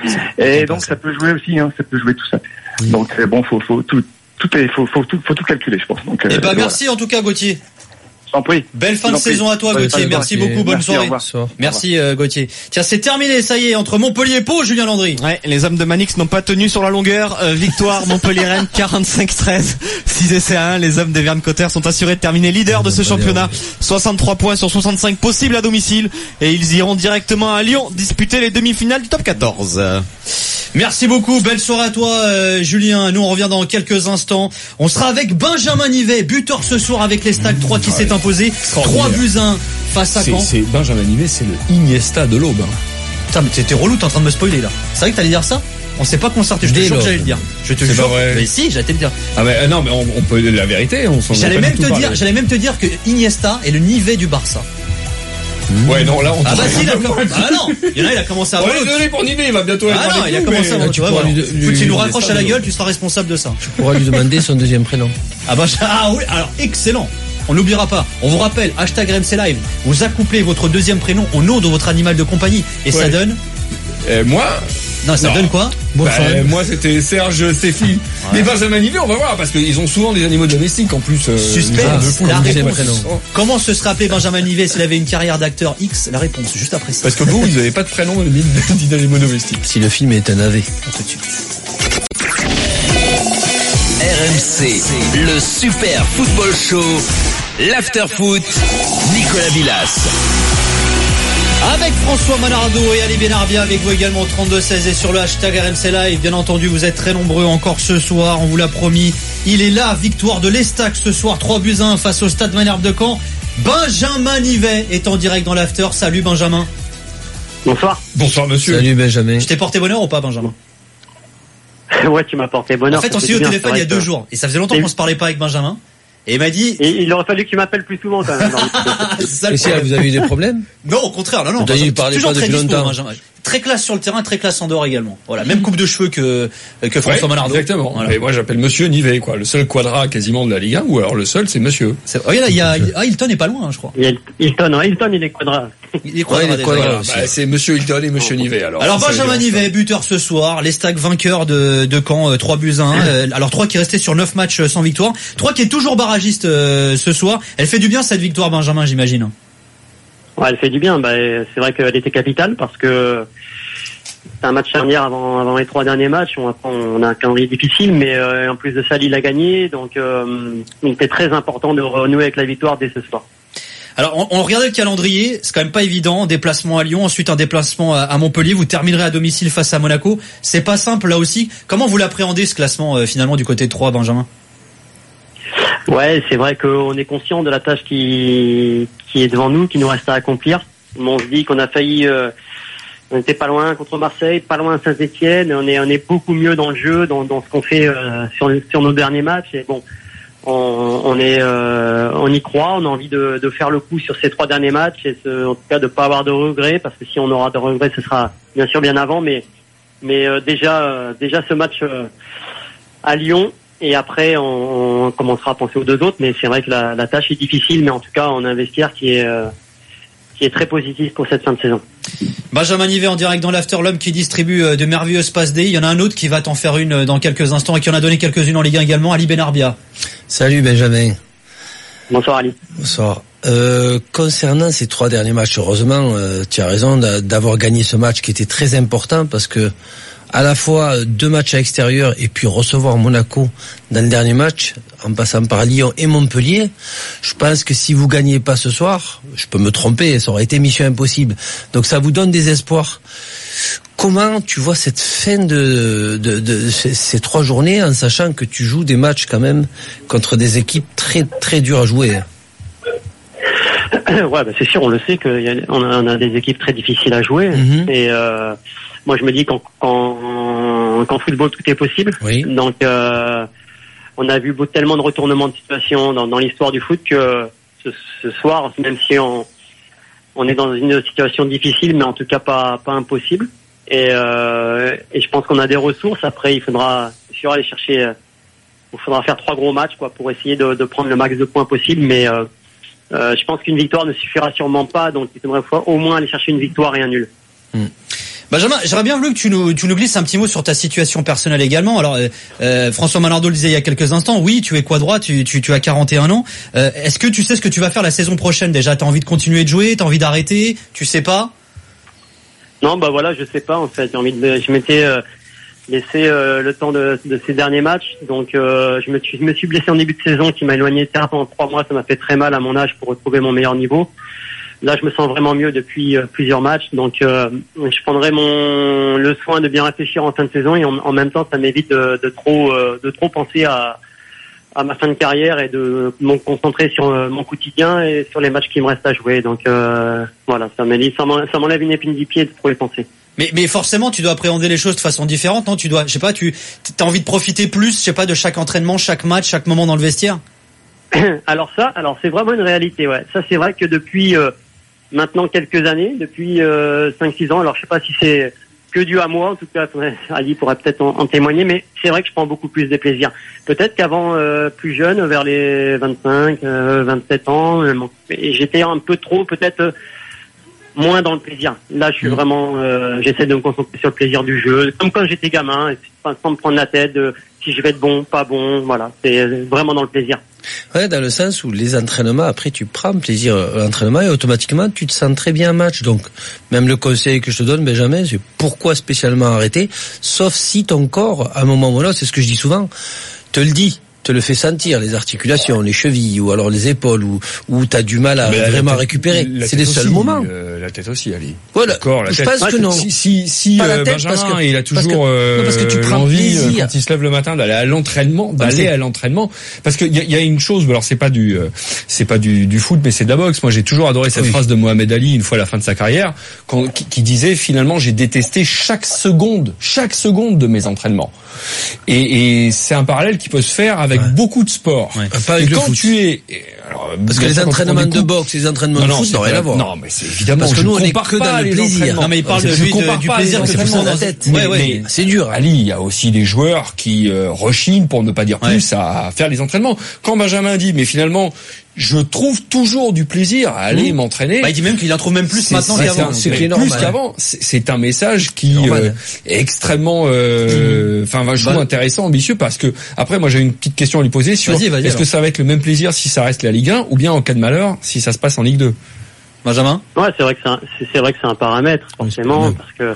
Et donc ça peut jouer aussi. Hein. Ça peut jouer tout ça. Oui. Donc euh, bon, faut, faut tout. Tout est, faut, faut tout, faut tout calculer, je pense. Donc, eh ben, euh, voilà. Merci en tout cas, Gauthier. J'en prie. Belle fin de saison à toi, bonne Gauthier. Merci beaucoup, bonne merci, soirée. Merci, euh, Gauthier. Tiens, c'est terminé, ça y est, entre Montpellier et Pau, Julien Landry. Ouais, les hommes de Manix n'ont pas tenu sur la longueur. Euh, victoire Montpellier-Rennes quarante-cinq treize. six essais à un. Les hommes des Verne-Cotter sont assurés de terminer leader de ce championnat. soixante-trois points sur soixante-cinq possibles à domicile. Et ils iront directement à Lyon disputer les demi-finales du top quatorze. Merci beaucoup, belle soirée à toi, euh, Julien. Nous on revient dans quelques instants. On sera avec Benjamin Nivet, buteur ce soir avec les Stacks trois qui ouais. s'est imposé trois buts un face à Caen. C'est Benjamin Nivet, c'est le Iniesta de l'aube. Putain, mais t'es relou, t'es en train de me spoiler là. C'est vrai que t'allais dire ça? On s'est pas concerté. Je te jure que j'allais le dire. Je te C'est jure. pas vrai. Mais si, j'allais te le dire. Ah mais euh, non, mais on, on peut la vérité. On s'en a J'allais pas même du tout te parlé. dire, j'allais même te dire que Iniesta est le Nivet du Barça. Ouais, non, là, on Ah bah si, il a commencé. Ah non, il y en a, il a commencé à Ouais, avoir. désolé pour Nivet, il va bientôt être Ah non, avec il a nous, commencé à mais- avoir. Tu vois, pourras voilà. lui- Écoute, lui- s'il nous lui- raccroche à la gueule, tu seras responsable de ça. Tu pourras lui demander son deuxième prénom. Ah bah, ah oui, alors excellent. On n'oubliera pas. On vous rappelle, hashtag R M C Live. Vous accouplez votre deuxième prénom au nom de votre animal de compagnie. Et ça Ouais. donne. Euh, moi Non, ça Non. donne quoi? Bah, euh, moi c'était Serge Séfi. Mais Benjamin Nivet, on va voir parce qu'ils ont souvent des animaux domestiques en plus. euh, Suspense. de La fou, réponse. prénom. Comment se serait appelé Benjamin Nivet s'il avait une carrière d'acteur X? La réponse, juste après ça. Parce que vous, vous n'avez pas de prénom ni ni d'animaux domestiques. Si le film est un A V. Tout de suite. R M C, le Super Football Show, l'Afterfoot, Nicolas Villas. Avec François Manardo et Ali Benarbia avec vous également au trente-deux seize et sur le hashtag R M C Live. Bien entendu, vous êtes très nombreux encore ce soir, on vous l'a promis. Il est là, victoire de l'Estac ce soir, trois buts à un face au Stade Malherbe de Caen. Benjamin Nivet est en direct dans l'after. Salut Benjamin. Bonsoir. Bonsoir monsieur. Salut Benjamin. Je t'ai porté bonheur ou pas Benjamin? Ouais, tu m'as porté bonheur. En fait, on ça s'est eu fait au bien, téléphone c'est il y a vrai deux que- jours et ça faisait longtemps qu'on se parlait pas avec Benjamin. Et il m'a dit. Et il aurait fallu que tu m'appelles plus souvent quand même. C'est ça le Et si, là, problème. vous avez eu des problèmes? Non, au contraire, non, non. T'as dit, Benjamin, il parlait toujours pas très depuis dispo, longtemps. Benjamin. Très classe sur le terrain, très classe en dehors également. Voilà, même coupe de cheveux que que François Ouais, Manardo. Exactement. Voilà. Et moi j'appelle monsieur Nivet, quoi. Le seul quadra quasiment de la Ligue un, ou alors le seul c'est monsieur. C'est- Oh, il y a, il y a, ah, Hilton est pas loin, hein, je crois. Il y a Hilton, ouais, Hilton, il est quadra. Il est quoi, Ouais, il est déjà. quoi, Voilà, aussi. bah, c'est monsieur Hilton et monsieur Nivet. Alors, Alors ça, ça Benjamin veut dire Nivet, buteur ce soir, l'Estac vainqueur de, de Caen, euh, trois buts à un. Euh, alors trois qui est resté sur neuf matchs euh, sans victoire. trois qui est toujours barragiste euh, ce soir. Elle fait du bien cette victoire, Benjamin, j'imagine. Ouais, elle fait du bien. Bah, c'est vrai qu'elle était capitale parce que c'est un match charnière avant, avant les trois derniers matchs. On, on a un calendrier difficile, mais euh, en plus de ça, Lille a gagné. Donc, euh, il était très important de renouer avec la victoire dès ce soir. Alors on, on regardait le calendrier, c'est quand même pas évident. Déplacement à Lyon, ensuite un déplacement à, à Montpellier. Vous terminerez à domicile face à Monaco. C'est pas simple là aussi. Comment vous l'appréhendez ce classement euh, finalement du côté de Troyes, Benjamin? Ouais, c'est vrai qu'on est conscient de la tâche qui, qui est devant nous, qui nous reste à accomplir. On se dit qu'on a failli, euh, on était pas loin contre Marseille, pas loin Saint-Etienne. On est, on est beaucoup mieux dans le jeu, dans, dans ce qu'on fait euh, sur, sur nos derniers matchs. Et bon, on, on est, euh, on y croit. On a envie de, de faire le coup sur ces trois derniers matchs et ce, en tout cas de pas avoir de regrets, parce que si on aura de regrets, ce sera bien sûr bien avant. Mais, mais euh, déjà, euh, déjà ce match euh, à Lyon. Et après, on, on commencera à penser aux deux autres, mais c'est vrai que la, la tâche est difficile, mais en tout cas, on a un vestiaire qui est euh, qui est très positif pour cette fin de saison. Benjamin Nivet en direct dans l'After, l'homme qui distribue euh, de merveilleuses passes D. Il y en a un autre qui va t'en faire une euh, dans quelques instants et qui en a donné quelques-unes en Ligue un également, Ali Benarbia. Salut Benjamin. Bonsoir Ali. Bonsoir. Euh, concernant ces trois derniers matchs, heureusement, euh, tu as raison d'a- d'avoir gagné ce match qui était très important parce que à la fois deux matchs à l'extérieur et puis recevoir Monaco dans le dernier match, en passant par Lyon et Montpellier, je pense que si vous gagnez pas ce soir, je peux me tromper, ça aurait été mission impossible. Donc ça vous donne des espoirs. Comment tu vois cette fin de, de, de ces, ces trois journées en sachant que tu joues des matchs quand même contre des équipes très très dures à jouer? Ouais, bah c'est sûr, on le sait qu'on a, on a des équipes très difficiles à jouer. Mm-hmm. Et euh, moi, je me dis qu'en, qu'en, qu'en football, tout est possible. Oui. Donc, euh, on a vu beau- tellement de retournements de situation dans, dans l'histoire du foot que ce, ce soir, même si on, on est dans une situation difficile, mais en tout cas pas, pas impossible. Et, euh, et je pense qu'on a des ressources. Après, il faudra, il faudra aller chercher. euh, Il faudra faire trois gros matchs, quoi, pour essayer de, de prendre le max de points possible. Mais euh, euh, je pense qu'une victoire ne suffira sûrement pas. Donc, il faudrait au moins aller chercher une victoire et un nul. Benjamin, j'aurais bien voulu que tu nous, tu nous glisses un petit mot sur ta situation personnelle également. Alors, euh, euh, François Manardo le disait il y a quelques instants, oui, tu es quadroit, tu, tu, tu as quarante et un ans. Euh, est-ce que tu sais ce que tu vas faire la saison prochaine déjà? T'as envie de continuer de jouer? T'as envie d'arrêter? Tu sais pas? Non, bah voilà, je sais pas en fait. J'ai envie de, je m'étais euh, laissé euh, le temps de, de ces derniers matchs. Donc, euh, je me, suis- je me suis blessé en début de saison, qui m'a éloigné de terre pendant trois mois. Ça m'a fait très mal à mon âge pour retrouver mon meilleur niveau. Là, je me sens vraiment mieux depuis euh, plusieurs matchs. Donc, euh, je prendrai mon le soin de bien réfléchir en fin de saison et en, en même temps, ça m'évite de, de trop euh, de trop penser à à ma fin de carrière et de me concentrer sur euh, mon quotidien et sur les matchs qui me restent à jouer. Donc euh, voilà, ça m'évite, ça m'en- ça m'enlève une épine du pied de trop y penser. Mais, mais forcément, tu dois appréhender les choses de façon différente, non? Tu dois, je sais pas, tu, t'as envie de profiter plus, je sais pas, de chaque entraînement, chaque match, chaque moment dans le vestiaire? Alors ça, alors c'est vraiment une réalité, ouais. Ça, c'est vrai que depuis, euh, maintenant quelques années, depuis, euh, cinq six ans, alors je sais pas si c'est que dû à moi, en tout cas, Ali pourrait peut-être en, en témoigner, mais c'est vrai que je prends beaucoup plus de plaisir. Peut-être qu'avant, euh, plus jeune, vers les vingt-cinq, euh, vingt-sept ans, euh, j'étais un peu trop, peut-être, euh, moins dans le plaisir. Là, je suis vraiment, euh, j'essaie de me concentrer sur le plaisir du jeu, comme quand j'étais gamin, sans me prendre la tête de si je vais être bon, pas bon, voilà. C'est vraiment dans le plaisir. Ouais, dans le sens où les entraînements, après, tu prends plaisir à l'entraînement et automatiquement, tu te sens très bien en match. Donc, même le conseil que je te donne, Benjamin, c'est pourquoi spécialement arrêter, sauf si ton corps, à un moment ou à l'autre, c'est ce que je dis souvent, te le dit. Te le fait sentir, les articulations, les chevilles ou alors les épaules, où, où t'as du mal à mais vraiment tête, récupérer. C'est les seuls aussi, moments. Euh, la tête aussi, Ali. Voilà. Le corps, la je tête. pense que non. Si, si, si euh, tête, Benjamin, parce que, il a toujours parce que, non, parce que tu prends l'envie, plaisir. quand il se lève le matin, d'aller à l'entraînement, d'aller à l'entraînement. Parce qu'il y a, y a une chose, alors c'est pas du, euh, c'est pas du, du foot, mais c'est de la boxe. Moi, j'ai toujours adoré cette oui. phrase de Mohamed Ali, une fois à la fin de sa carrière, quand, qui, qui disait finalement, j'ai détesté chaque seconde, chaque seconde de mes entraînements. Et, et c'est un parallèle qui peut se faire avec ouais. beaucoup de sports. Ouais. Pas avec le quand foot. tu es, alors, parce que les entraînements de boxe, les entraînements de foot, n'ont rien à voir. Non, mais c'est évidemment. Parce que nous, on est que dans le plaisir. Non, mais il parle de lui, de, du plaisir que tu prends dans la tête. Ouais, ouais. C'est dur. Ali, il y a aussi des joueurs qui euh, rechignent, pour ne pas dire plus, ouais. à faire les entraînements. Quand Benjamin dit, mais finalement, je trouve toujours du plaisir à aller mmh. m'entraîner. Bah, il dit même qu'il en trouve même plus c'est, maintenant c'est, qu'avant. C'est, c'est plus qu'avant. C'est, c'est un message qui euh, est extrêmement, euh, enfin, mmh. vachement bah, intéressant, ambitieux, parce que après, moi, j'ai une petite question à lui poser sur vas-y, vas-y, est-ce alors. que ça va être le même plaisir si ça reste la Ligue un, ou bien en cas de malheur, si ça se passe en Ligue deux. Benjamin? Ouais, c'est vrai que c'est, un, c'est, c'est vrai que c'est un paramètre, forcément, parce que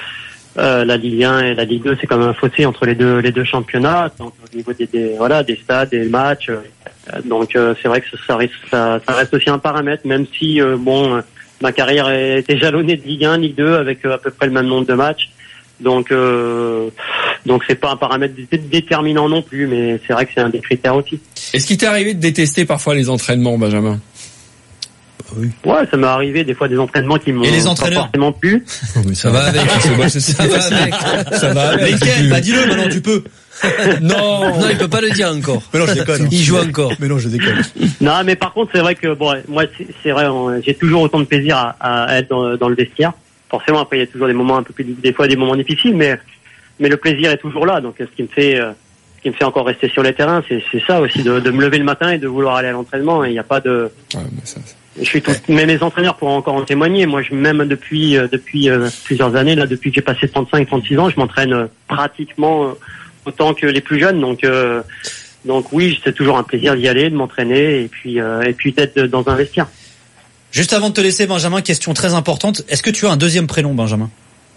euh, la Ligue un et la Ligue deux, c'est comme un fossé entre les deux, les deux championnats, donc au niveau des, des voilà, des stades, des matchs. Euh, Donc euh, c'est vrai que ça, ça, ça, ça reste aussi un paramètre, même si euh, bon, euh, ma carrière a été jalonnée de Ligue un, Ligue deux avec euh, à peu près le même nombre de matchs. Donc euh, donc c'est pas un paramètre déterminant non plus, mais c'est vrai que c'est un des critères aussi. Est-ce qu'il t'est arrivé de détester parfois les entraînements, Benjamin? Oui. Ouais, ça m'est arrivé des fois des entraînements qui m'ont et les entraîneurs pas forcément plu. Mais ça va avec. ça va avec. Ça va avec. Lesquels? Bah dis-le maintenant, tu peux. non, non, il peut pas le dire encore. Mais non, je déconne. Il joue encore. Mais non, je déconne. Non, mais par contre, c'est vrai que bon, moi, c'est, c'est vrai, on, j'ai toujours autant de plaisir à, à être dans, dans le vestiaire. Forcément, après, il y a toujours des moments un peu plus, des fois, des moments difficiles, mais mais le plaisir est toujours là. Donc, ce qui me fait, euh, ce qui me fait encore rester sur les terrains, c'est, c'est ça aussi, de, de me lever le matin et de vouloir aller à l'entraînement. Et il n'y a pas de. Ouais, mais ça, je suis tout, mais mes entraîneurs pourront encore en témoigner. Moi, je, même depuis euh, depuis euh, plusieurs années, là, depuis que j'ai passé trente-cinq, trente-six ans, je m'entraîne euh, pratiquement euh, autant que les plus jeunes. Donc, euh, donc oui, c'est toujours un plaisir d'y aller, de m'entraîner et puis euh, et puis d'être dans un vestiaire. Juste avant de te laisser, Benjamin, question très importante. Est-ce que tu as un deuxième prénom, Benjamin?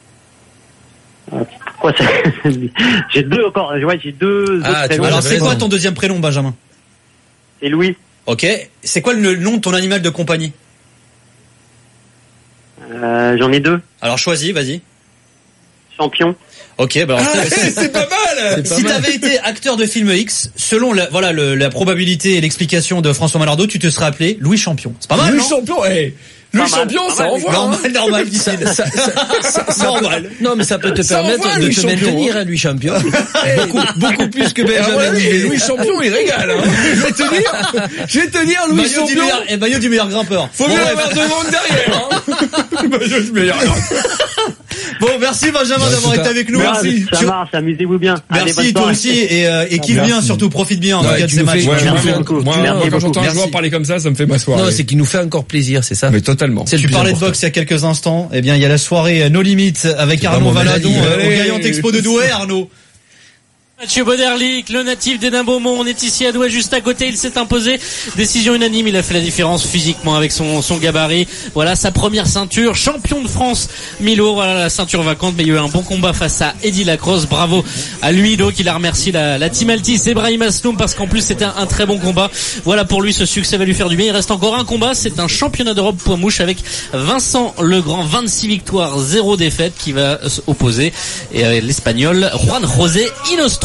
euh, Pourquoi ça J'ai deux encore. Ouais, j'ai deux ah, autres prénoms. Alors, c'est quoi ton deuxième prénom, Benjamin? C'est Louis. Ok. C'est quoi le nom de ton animal de compagnie? euh, J'en ai deux. Alors choisis, vas-y. Champion. Ok, bah alors ah, c'est, c'est pas mal. Si t'avais été acteur de film X, selon la, voilà le, la probabilité et l'explication de François Malardeau, tu te serais appelé Louis Champion. C'est pas mal, Louis non? Champion, hey. Louis Champion, ça envoie. Normal, hein. normal, ça, ça, ça, ça normal. Peut, non, mais ça peut te ça permettre envoie, de te champion, maintenir, hein, Louis Champion. beaucoup, beaucoup plus que Benjamin. Ah ouais, Louis Champion, il régale, hein. Je vais te dire, je vais te dire, Louis maillot Champion. Du meilleur, et maillot du meilleur grimpeur. Faut bien avoir devant derrière, hein. Maillot du meilleur grimpeur. Bon, merci Benjamin bah, d'avoir été avec nous. Merci. Ça marche, amusez-vous bien. Merci, allez, toi aussi, et, euh, et kiffe bien, surtout profite bien en tout cas de ces matchs. Moi, quand j'entends un joueur parler comme ça, ça me fait ma soirée. Non, c'est qu'il nous fait encore plaisir, c'est ça? Mais totalement. Tu parlais de boxe il y a quelques instants. Eh bien, il y a la soirée No Limit avec Arnaud Valadon au Gaillante Expo de Douai, Arnaud. Mathieu Boderlic, le natif d'Hénin-Beaumont, on est ici à Douai, juste à côté, il s'est imposé. Décision unanime, il a fait la différence physiquement avec son, son gabarit. Voilà, sa première ceinture, champion de France, mi-lourd, voilà la ceinture vacante, mais il y a eu un bon combat face à Eddy Lacrosse. Bravo à lui, donc il a remercié la, la team Altis et Brahim Asloum parce qu'en plus c'était un, un très bon combat. Voilà, pour lui, ce succès va lui faire du bien. Il reste encore un combat, c'est un championnat d'Europe poids mouche avec Vincent Legrand, vingt-six victoires, zéro défaite, qui va s'opposer et euh, l'Espagnol Juan José Inostro.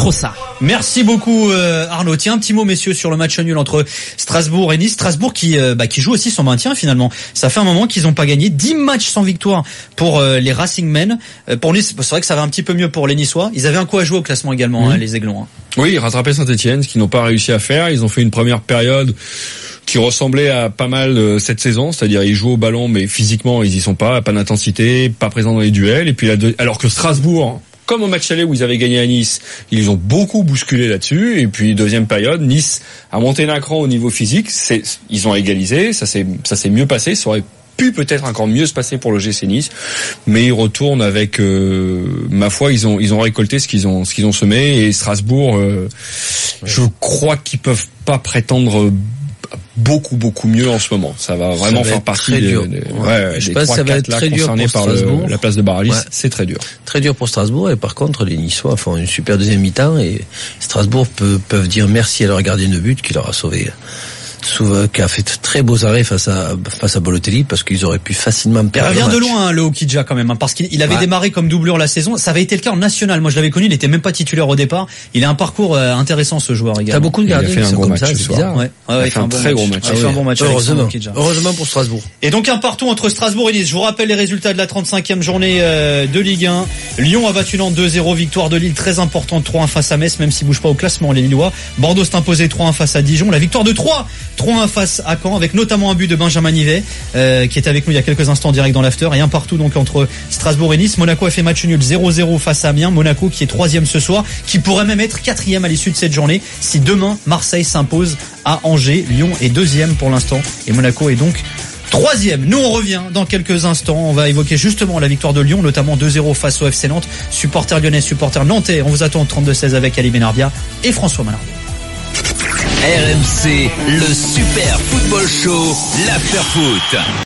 Trossard. Merci beaucoup euh, Arnaud. Tiens, un petit mot messieurs sur le match nul entre Strasbourg et Nice. Strasbourg qui euh, bah, qui joue aussi son maintien finalement. Ça fait un moment qu'ils n'ont pas gagné. dix matchs sans victoire pour euh, les Racing Men. Euh, pour Nice, c'est vrai que ça va un petit peu mieux pour les Niçois. Ils avaient un coup à jouer au classement également, mmh. hein, les Aiglons. Hein. Oui, ils rattrapaient Saint-Etienne, ce qu'ils n'ont pas réussi à faire. Ils ont fait une première période qui ressemblait à pas mal euh, cette saison, c'est-à-dire ils jouent au ballon mais physiquement ils y sont pas, pas d'intensité, pas présents dans les duels. Et puis la deux... alors que Strasbourg, comme au match aller où ils avaient gagné à Nice, ils ont beaucoup bousculé là-dessus. Et puis deuxième période, Nice a monté d'un cran au niveau physique. C'est, ils ont égalisé, ça s'est, ça s'est mieux passé. Ça aurait pu peut-être encore mieux se passer pour le G C Nice, mais ils retournent avec, euh, ma foi, ils ont, ils ont récolté ce qu'ils ont, ce qu'ils ont semé. Et Strasbourg, euh, je crois qu'ils peuvent pas prétendre beaucoup beaucoup mieux en ce moment. Ça va vraiment ça va faire partie des, des, ouais. Ouais, je des pense que ça va être là très dur pour par Strasbourg. Le, la place de Baralis, ouais. C'est très dur. Très dur pour Strasbourg et par contre les Niçois font une super deuxième mi-temps et Strasbourg peut, peuvent dire merci à leur gardien de but qui leur a sauvé. Souvent, qui a fait de très beaux arrêts face à face à Balotelli parce qu'ils auraient pu facilement perdre. Il revient de loin hein, le Okidja quand même hein, parce qu'il avait ouais. démarré comme doublure la saison. Ça avait été le cas en national. Moi je l'avais connu, il était même pas titulaire au départ. Il a un parcours euh, intéressant ce joueur également. T'as beaucoup de gardiens qui sont comme ça, c'est bizarre. Ouais. Ouais, ouais, il fait un, un très gros match. Il fait un bon match. Heureusement. Heureusement pour Strasbourg. Et donc un partout entre Strasbourg et Nice. Je vous rappelle les résultats de la trente-cinquième journée euh, de Ligue un. Lyon a battu Nantes deux zéro, victoire de Lille très importante trois un face à Metz même s'il bouge pas au classement les Lillois. Bordeaux s'est imposé trois un face à Dijon. La victoire de Troyes trois un face à Caen avec notamment un but de Benjamin Nivet euh, qui est avec nous il y a quelques instants en direct dans l'after et un partout donc entre Strasbourg et Nice. Monaco a fait match nul zéro zéro face à Amiens. Monaco qui est troisième ce soir, qui pourrait même être quatrième à l'issue de cette journée si demain Marseille s'impose à Angers. Lyon est deuxième pour l'instant et Monaco est donc troisième. Nous on revient dans quelques instants. On va évoquer justement la victoire de Lyon, notamment deux zéro face au F C Nantes. Supporters lyonnais, supporters nantais. On vous attend au trente-deux seize avec Ali Benarbia et François Malard. R M C, le Super Football Show, l'After Foot.